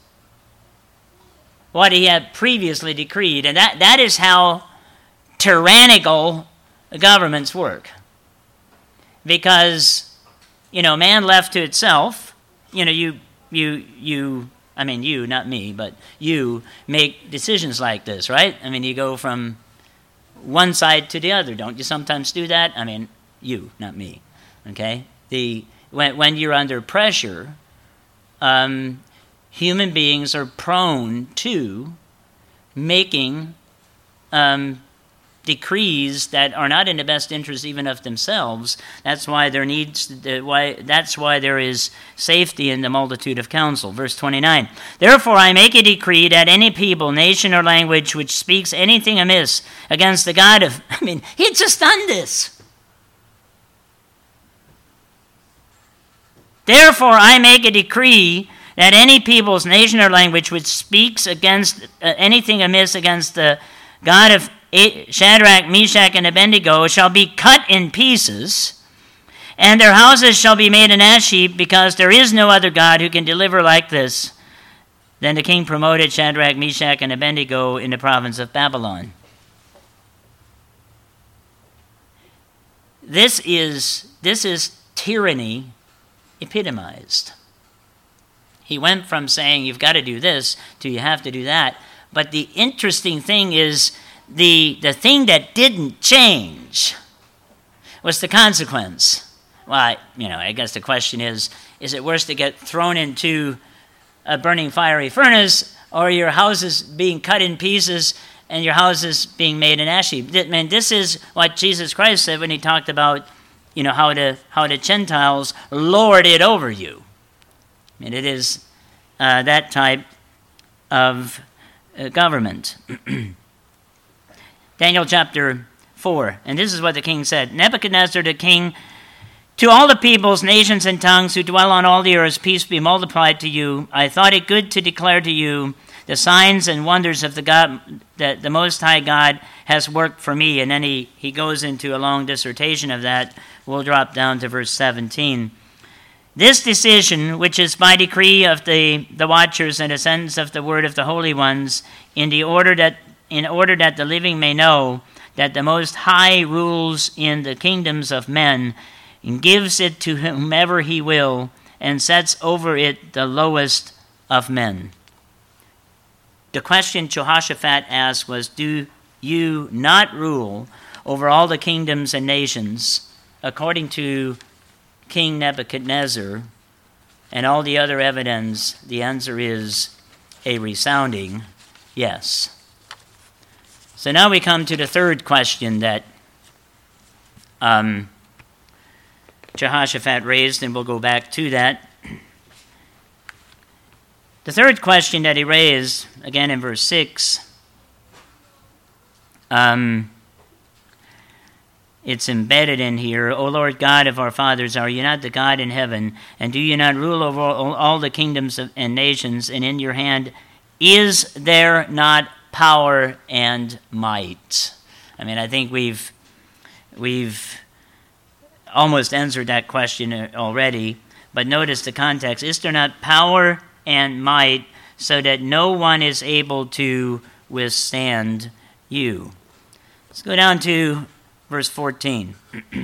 what he had previously decreed. And that, that is how tyrannical governments work. Because, you know, man left to itself, you know, you, you, you, I mean, you, not me, but you make decisions like this, right? I mean, you go from one side to the other. Don't you sometimes do that? I mean, you, not me, okay? The when, when you're under pressure, um, human beings are prone to making um, decrees that are not in the best interest even of themselves. That's why there needs why that's why there is safety in the multitude of counsel. Verse twenty-nine. Therefore I make a decree that any people, nation, or language which speaks anything amiss against the God of, I mean, he had just done this. Therefore I make a decree that any people's, nation, or language which speaks against uh, anything amiss against the God of Shadrach, Meshach, and Abednego shall be cut in pieces, and their houses shall be made an ash heap, because there is no other God who can deliver like this. Then the king promoted Shadrach, Meshach, and Abednego in the province of Babylon. This is, this is tyranny epitomized. He went from saying you've got to do this to you have to do that. But the interesting thing is the, the thing that didn't change was the consequence. Well, I, you know, I guess the question is, is it worse to get thrown into a burning fiery furnace or your houses being cut in pieces and your houses being made an ash heap? I mean, this is what Jesus Christ said when he talked about, you know, how the, how the Gentiles lord it over you. I mean, it is uh, that type of uh, government. Daniel chapter four, and this is what the king said. Nebuchadnezzar the king, to all the peoples, nations, and tongues who dwell on all the earth, peace be multiplied to you. I thought it good to declare to you the signs and wonders of the God that the Most High God has worked for me. And then he, he goes into a long dissertation of that. We'll drop down to verse seventeen. This decision, which is by decree of the, the watchers and a sentence of the word of the holy ones, in the order that in order that the living may know that the Most High rules in the kingdoms of men, and gives it to whomever he will, and sets over it the lowest of men. The question Jehoshaphat asked was, do you not rule over all the kingdoms and nations according to King Nebuchadnezzar? And all the other evidence, the answer is a resounding yes. So now we come to the third question that um, Jehoshaphat raised, and we'll go back to that. The third question that he raised, again in verse six, um, it's embedded in here. O Lord God of our fathers, are you not the God in heaven? And do you not rule over all, all the kingdoms of, and nations? And in your hand is there not power and might? I mean, I think we've we've almost answered that question already, but notice the context. Is there not power and might so that no one is able to withstand you? Let's go down to verse fourteen.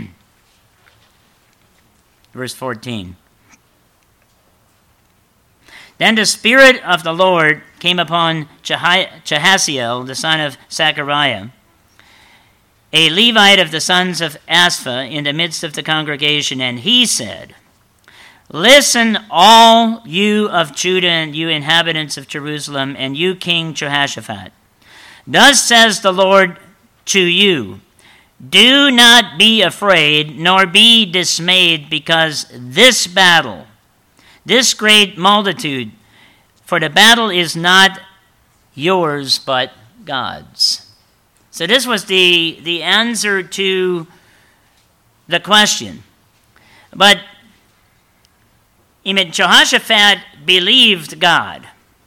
Verse fourteen. Then the Spirit of the Lord came upon Jehaziel, the son of Zechariah, a Levite of the sons of Asaph, in the midst of the congregation, and he said, Listen, all you of Judah and you inhabitants of Jerusalem, and you King Jehoshaphat. Thus says the Lord to you, do not be afraid, nor be dismayed, because this battle, this great multitude, for the battle is not yours, but God's. So this was the, the answer to the question. But Jehoshaphat believed God,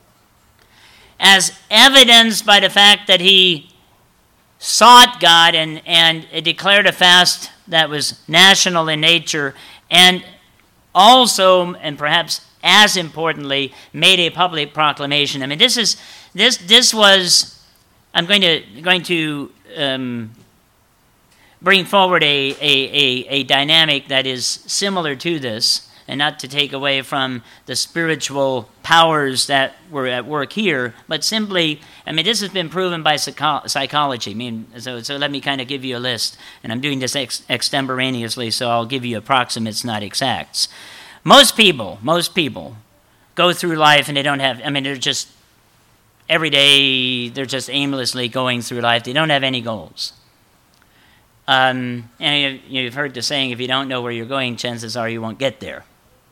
as evidenced by the fact that he sought God and, and declared a fast that was national in nature, and also, and perhaps as importantly, made a public proclamation. I mean, this is this this was. I'm going to going to um, bring forward a, a a a dynamic that is similar to this, and not to take away from the spiritual powers that were at work here, but simply, I mean, this has been proven by psycho- psychology. I mean, so, so let me kind of give you a list, and I'm doing this ex- extemporaneously, so I'll give you approximates, not exacts. Most people, most people go through life and they don't have, I mean, they're just, every day, they're just aimlessly going through life. They don't have any goals. Um, and you've heard the saying, if you don't know where you're going, chances are you won't get there.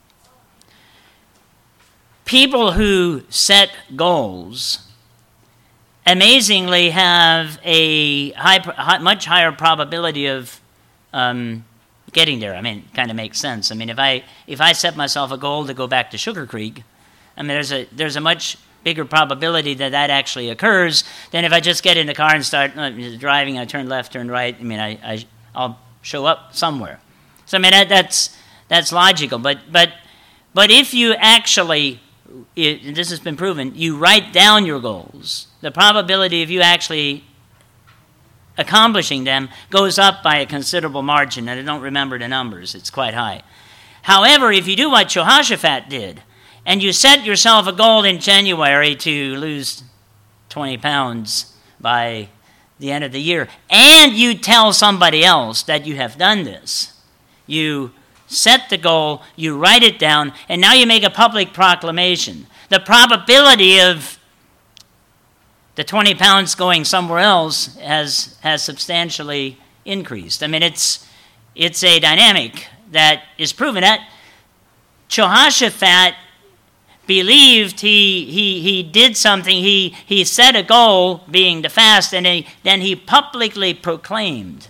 People who set goals amazingly have a high, much higher probability of um, getting there. I mean, it kind of makes sense. I mean, if I if I set myself a goal to go back to Sugar Creek, I mean, there's a there's a much bigger probability that that actually occurs than if I just get in the car and start uh, driving. I turn left, turn right. I mean, I, I I'll show up somewhere. So I mean, that, that's that's logical. But but but if you actually It, and this has been proven, you write down your goals, the probability of you actually accomplishing them goes up by a considerable margin, and I don't remember the numbers. It's quite high. However, if you do what Jehoshaphat did, and you set yourself a goal in January to lose twenty pounds by the end of the year, and you tell somebody else that you have done this, you set the goal, you write it down, and now you make a public proclamation. The probability of the twenty pounds going somewhere else has has substantially increased. I mean, it's it's a dynamic that is proven. That Jehoshaphat believed he he he did something. He he set a goal, being the fast, and he, then he publicly proclaimed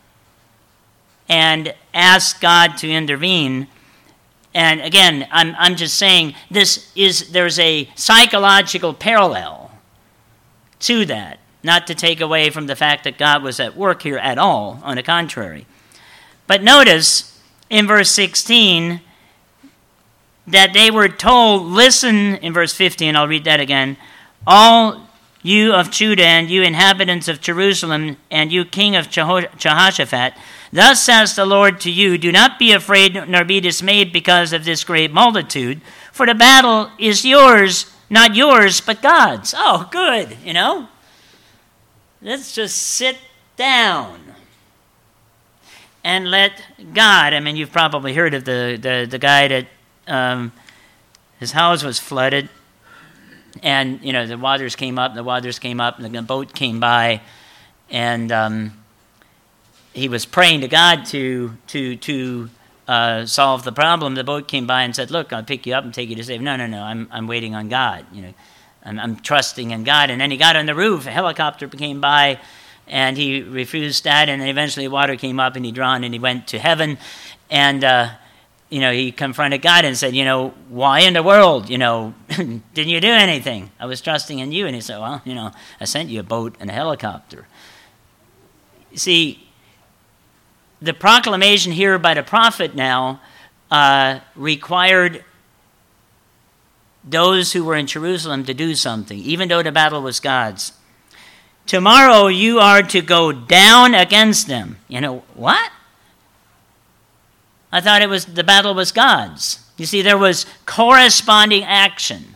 and asked God to intervene. And again, I'm I'm just saying this is there's a psychological parallel to that, not to take away from the fact that God was at work here at all, on the contrary. But notice in verse sixteen that they were told, listen, in verse fifteen, I'll read that again, all you of Judah and you inhabitants of Jerusalem and you king of Jehoshaphat, thus says the Lord to you, do not be afraid nor be dismayed because of this great multitude, for the battle is yours, not yours, but God's. Oh, good, you know. Let's just sit down and let God, I mean, you've probably heard of the, the, the guy that um, his house was flooded, and, you know, the waters came up, the waters came up, and the boat came by, and um, he was praying to God to, to, to, Uh, solve the problem. The boat came by and said, look, I'll pick you up and take you to safety. No, no, no, I'm I'm waiting on God. You know, I'm, I'm trusting in God. And then he got on the roof. A helicopter came by, and he refused that. And then eventually water came up, and he drowned, and he went to heaven. And, uh, you know, he confronted God and said, you know, why in the world, you know, didn't you do anything? I was trusting in you. And he said, well, you know, I sent you a boat and a helicopter. See, the proclamation here by the prophet now uh, required those who were in Jerusalem to do something, even though the battle was God's. Tomorrow you are to go down against them. You know, what? I thought it was the battle was God's. You see, there was corresponding action.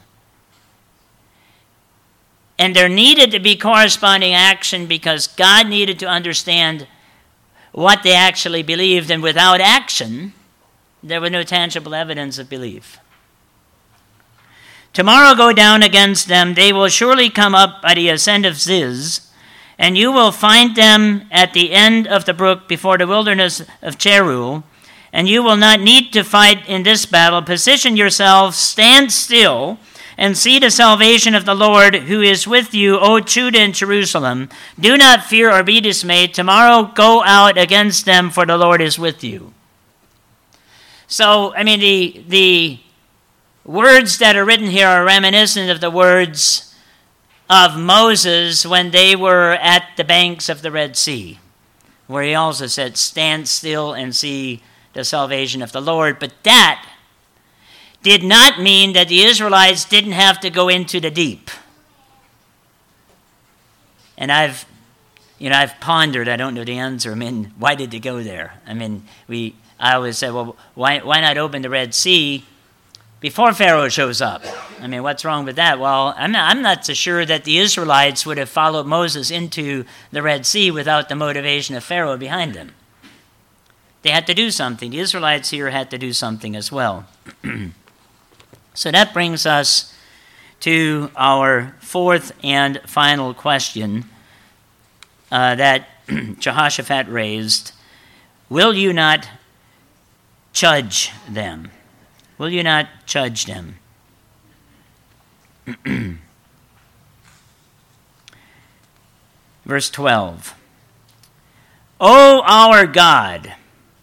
And there needed to be corresponding action because God needed to understand what they actually believed, and without action, there was no tangible evidence of belief. Tomorrow go down against them. They will surely come up by the ascent of Ziz, and you will find them at the end of the brook before the wilderness of Jeruel, and you will not need to fight in this battle. Position yourselves, stand still, and see the salvation of the Lord who is with you, O Judah and Jerusalem. Do not fear or be dismayed. Tomorrow go out against them, for the Lord is with you. So, I mean, the, the words that are written here are reminiscent of the words of Moses when they were at the banks of the Red Sea, where he also said, stand still and see the salvation of the Lord. But that did not mean that the Israelites didn't have to go into the deep. And I've, you know, I've pondered, I don't know the answer. I mean, why did they go there? I mean, we, I always say, well, why, why not open the Red Sea before Pharaoh shows up? I mean, what's wrong with that? Well, I'm not, I'm not so sure that the Israelites would have followed Moses into the Red Sea without the motivation of Pharaoh behind them. They had to do something. The Israelites here had to do something as well. So that brings us to our fourth and final question uh, that Jehoshaphat raised. Will you not judge them? Will you not judge them? Verse twelve. O our God,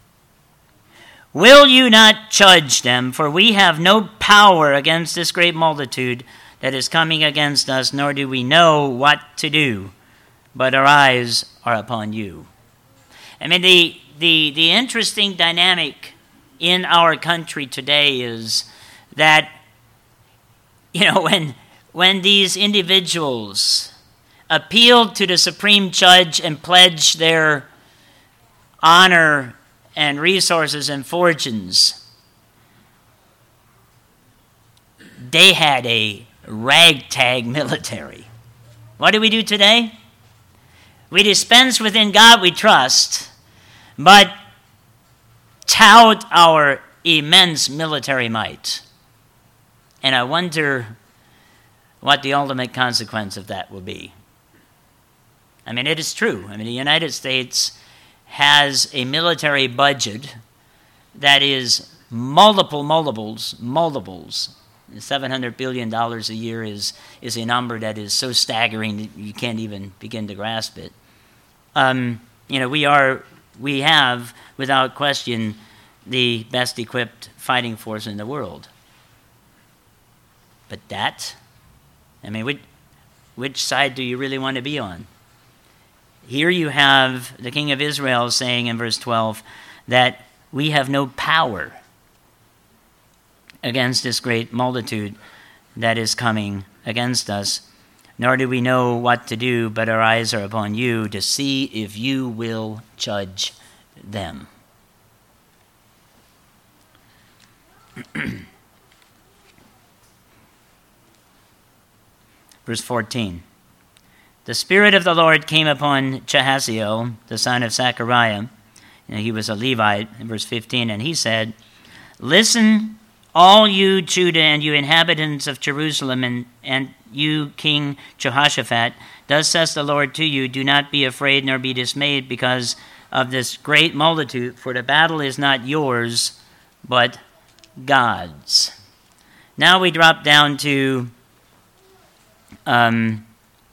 will you not judge them? For we have no power against this great multitude that is coming against us, nor do we know what to do, but our eyes are upon you. I mean, the, the, the interesting dynamic in our country today is that, you know, when, when these individuals appealed to the supreme judge and pledged their honor and resources and fortunes, they had a ragtag military. What do we do today? We dispense within God we trust, but tout our immense military might. And I wonder what the ultimate consequence of that will be. I mean, it is true. I mean, the United States has a military budget that is multiple, multiples, multiples. seven hundred billion dollars a year is, is a number that is so staggering that you can't even begin to grasp it. Um, you know, we are, we have, without question, the best equipped fighting force in the world. But that, I mean, which, which side do you really want to be on? Here you have the king of Israel saying in verse twelve that we have no power against this great multitude that is coming against us, nor do we know what to do, but our eyes are upon you to see if you will judge them. Verse fourteen. The Spirit of the Lord came upon Jahaziel, the son of Zechariah, and he was a Levite, in verse fifteen, and he said, Listen, all you Judah and you inhabitants of Jerusalem, and, and you King Jehoshaphat, thus says the Lord to you, do not be afraid nor be dismayed because of this great multitude, for the battle is not yours, but God's. Now we drop down to um,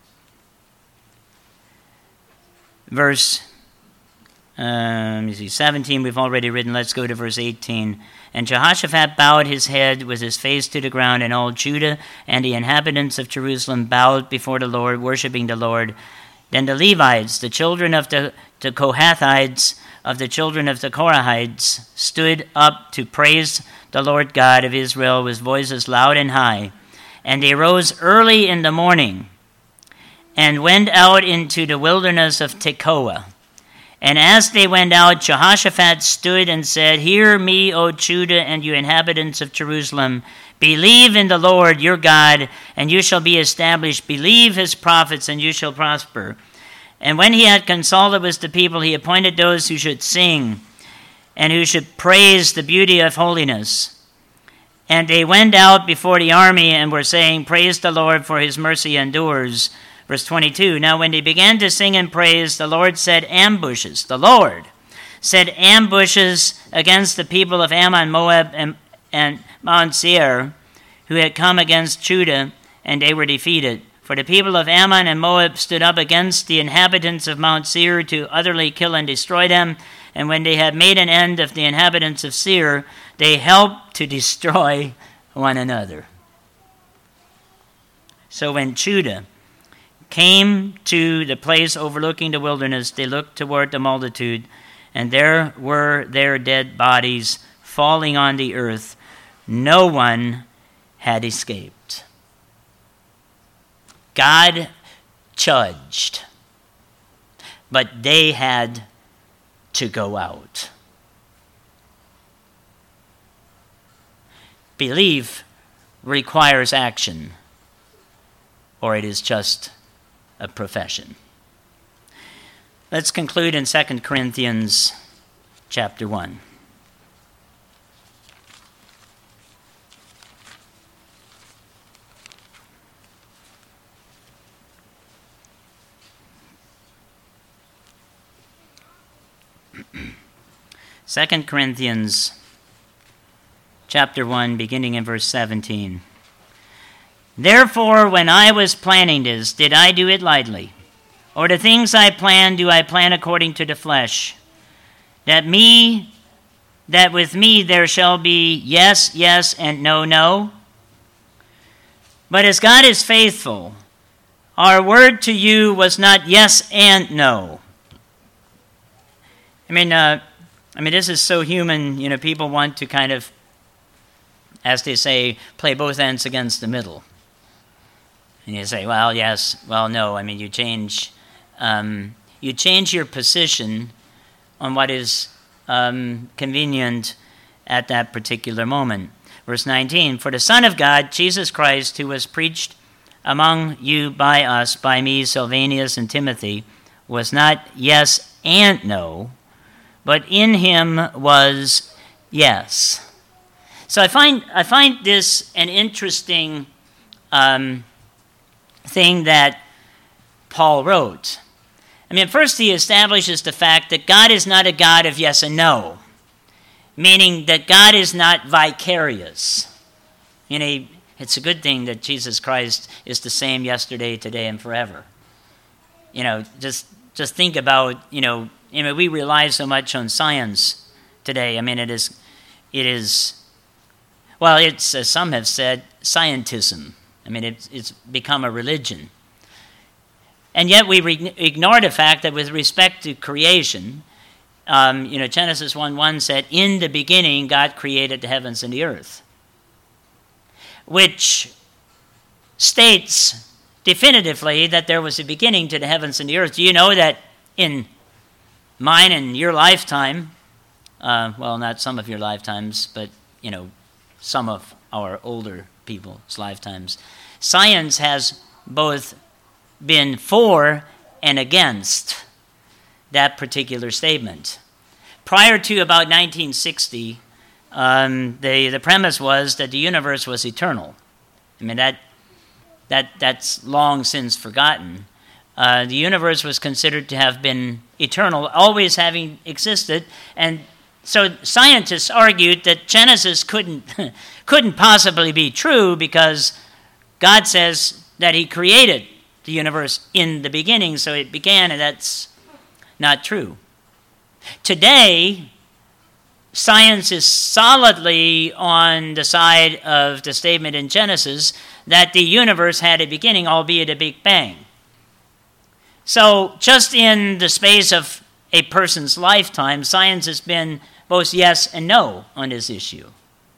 verse uh, let me see, seventeen, we've already written. Let's go to verse eighteen. And Jehoshaphat bowed his head with his face to the ground, and all Judah and the inhabitants of Jerusalem bowed before the Lord, worshiping the Lord. Then the Levites, the children of the, the Kohathites, of the children of the Korahites, stood up to praise the Lord God of Israel with voices loud and high. And they rose early in the morning and went out into the wilderness of Tekoa. And as they went out, Jehoshaphat stood and said, Hear me, O Judah, and you inhabitants of Jerusalem. Believe in the Lord your God, and you shall be established. Believe his prophets, and you shall prosper. And when he had consulted with the people, he appointed those who should sing, and who should praise the beauty of holiness. And they went out before the army, and were saying, Praise the Lord, for his mercy endures. Verse twenty-two, Now when they began to sing and praise, the Lord set ambushes, the Lord set ambushes against the people of Ammon, Moab, and, and Mount Seir, who had come against Judah, and they were defeated. For the people of Ammon and Moab stood up against the inhabitants of Mount Seir to utterly kill and destroy them. And when they had made an end of the inhabitants of Seir, they helped to destroy one another. So when Judah came to the place overlooking the wilderness, they looked toward the multitude, and there were their dead bodies falling on the earth. No one had escaped. God judged, but they had to go out. Belief requires action, or it is just a profession. Let's conclude in Second Corinthians chapter one. Second Corinthians chapter one, beginning in verse seventeen. Therefore, when I was planning this, did I do it lightly? Or the things I plan, do I plan according to the flesh? That me, that with me there shall be yes, yes, and no, no? But as God is faithful, our word to you was not yes and no. I mean, uh, I mean, this is so human. You know, people want to kind of, as they say, play both ends against the middle. And you say, well, yes, well, no. I mean, you change, um, you change your position on what is um, convenient at that particular moment. Verse nineteen, for the Son of God, Jesus Christ, who was preached among you by us, by me, Silvanus, and Timothy, was not yes and no, but in him was yes. So I find I find this an interesting um, thing that Paul wrote. I mean, first he establishes the fact that God is not a God of yes and no, meaning that God is not vicarious. You know, it's a good thing that Jesus Christ is the same yesterday, today, and forever. You know, just just think about, you know, you know, we rely so much on science today. I mean, it is, it is, well, it's, as some have said, scientism. I mean, it's, it's become a religion. And yet we re- ignore the fact that with respect to creation, um, you know, Genesis one one said, in the beginning, God created the heavens and the earth, which states definitively that there was a beginning to the heavens and the earth. Do you know that in mine and your lifetime, uh, well, not some of your lifetimes, but, you know, some of our older people's lifetimes, science has both been for and against that particular statement. Prior to about nineteen sixty, um, the, the premise was that the universe was eternal. I mean, that that that's long since forgotten. Uh, the universe was considered to have been eternal, always having existed, and so scientists argued that Genesis couldn't couldn't possibly be true because God says that he created the universe in the beginning, so it began, and that's not true. Today, science is solidly on the side of the statement in Genesis that the universe had a beginning, albeit a Big Bang. So just in the space of a person's lifetime, science has been both yes and no on this issue.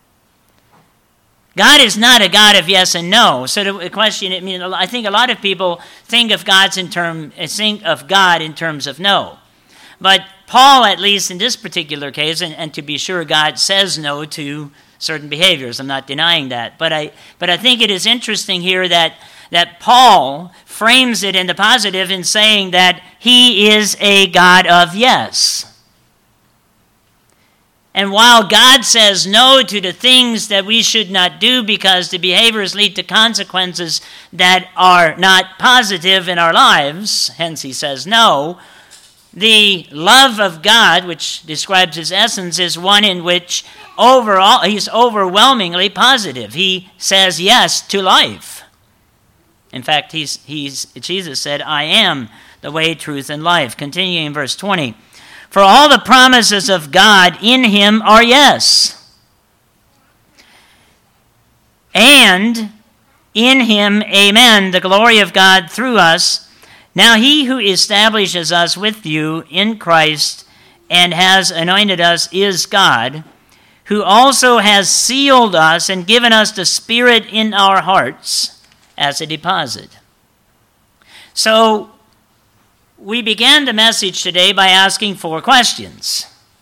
God is not a God of yes and no. So the question, I mean, I think a lot of people think of God's in term, think of God in terms of no. But Paul, at least in this particular case, and, and to be sure, God says no to certain behaviors. I'm not denying that. But I but I think it is interesting here that, that Paul frames it in the positive in saying that he is a God of yes. And while God says no to the things that we should not do because the behaviors lead to consequences that are not positive in our lives, hence he says no, the love of God, which describes his essence, is one in which overall he's overwhelmingly positive. He says yes to life. In fact, he's, he's, Jesus said, I am the way, truth, and life. Continuing in verse twenty. For all the promises of God in him are yes. And in him, amen, the glory of God through us. Now he who establishes us with you in Christ and has anointed us is God, who also has sealed us and given us the Spirit in our hearts as a deposit. So, we began the message today by asking four questions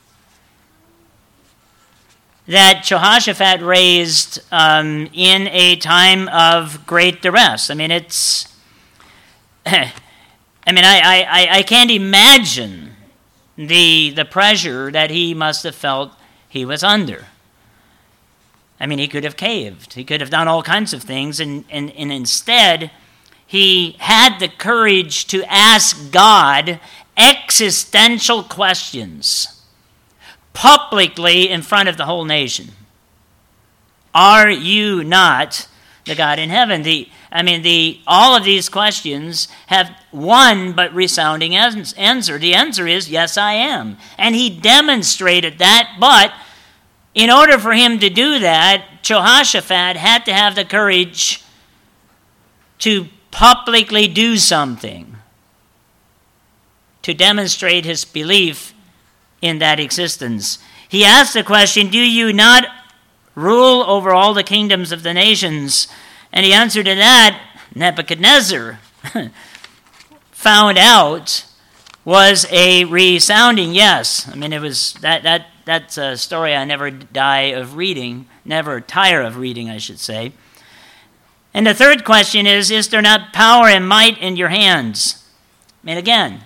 that Jehoshaphat raised um, in a time of great duress. I mean, it's, I mean, I, I, I can't imagine the, the pressure that he must have felt he was under. I mean, he could have caved. He could have done all kinds of things, and, and, and instead, he had the courage to ask God existential questions publicly in front of the whole nation. Are you not the God in heaven? The, I mean, the all of these questions have one but resounding answer. The answer is, yes, I am. And he demonstrated that, but in order for him to do that, Jehoshaphat had to have the courage to publicly do something to demonstrate his belief in that existence. He asked the question, do you not rule over all the kingdoms of the nations? And the answer to that, Nebuchadnezzar found out was a resounding yes. I mean, it was that that that's a story I never die of reading, never tire of reading, I should say. And the third question is, is there not power and might in your hands? I mean, again,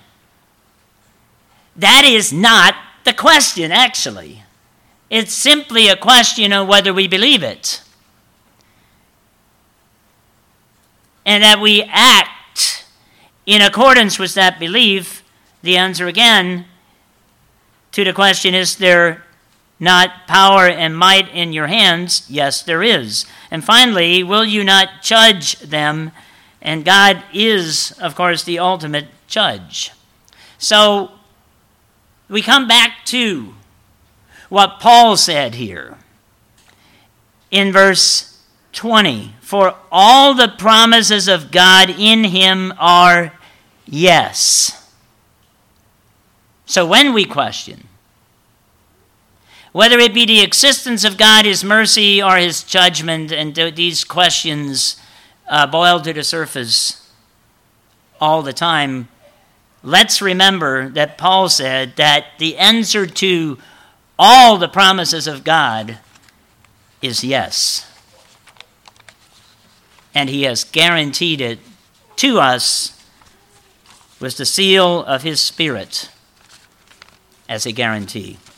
that is not the question, actually. It's simply a question of whether we believe it. And that we act in accordance with that belief. The answer again to the question, is there not power and might in your hands? Yes, there is. And finally, will you not judge them? And God is, of course, the ultimate judge. So we come back to what Paul said here in verse twenty. For all the promises of God in him are yes. So when we question whether it be the existence of God, his mercy, or his judgment, and these questions uh, boil to the surface all the time, let's remember that Paul said that the answer to all the promises of God is yes. And he has guaranteed it to us with the seal of his Spirit as a guarantee.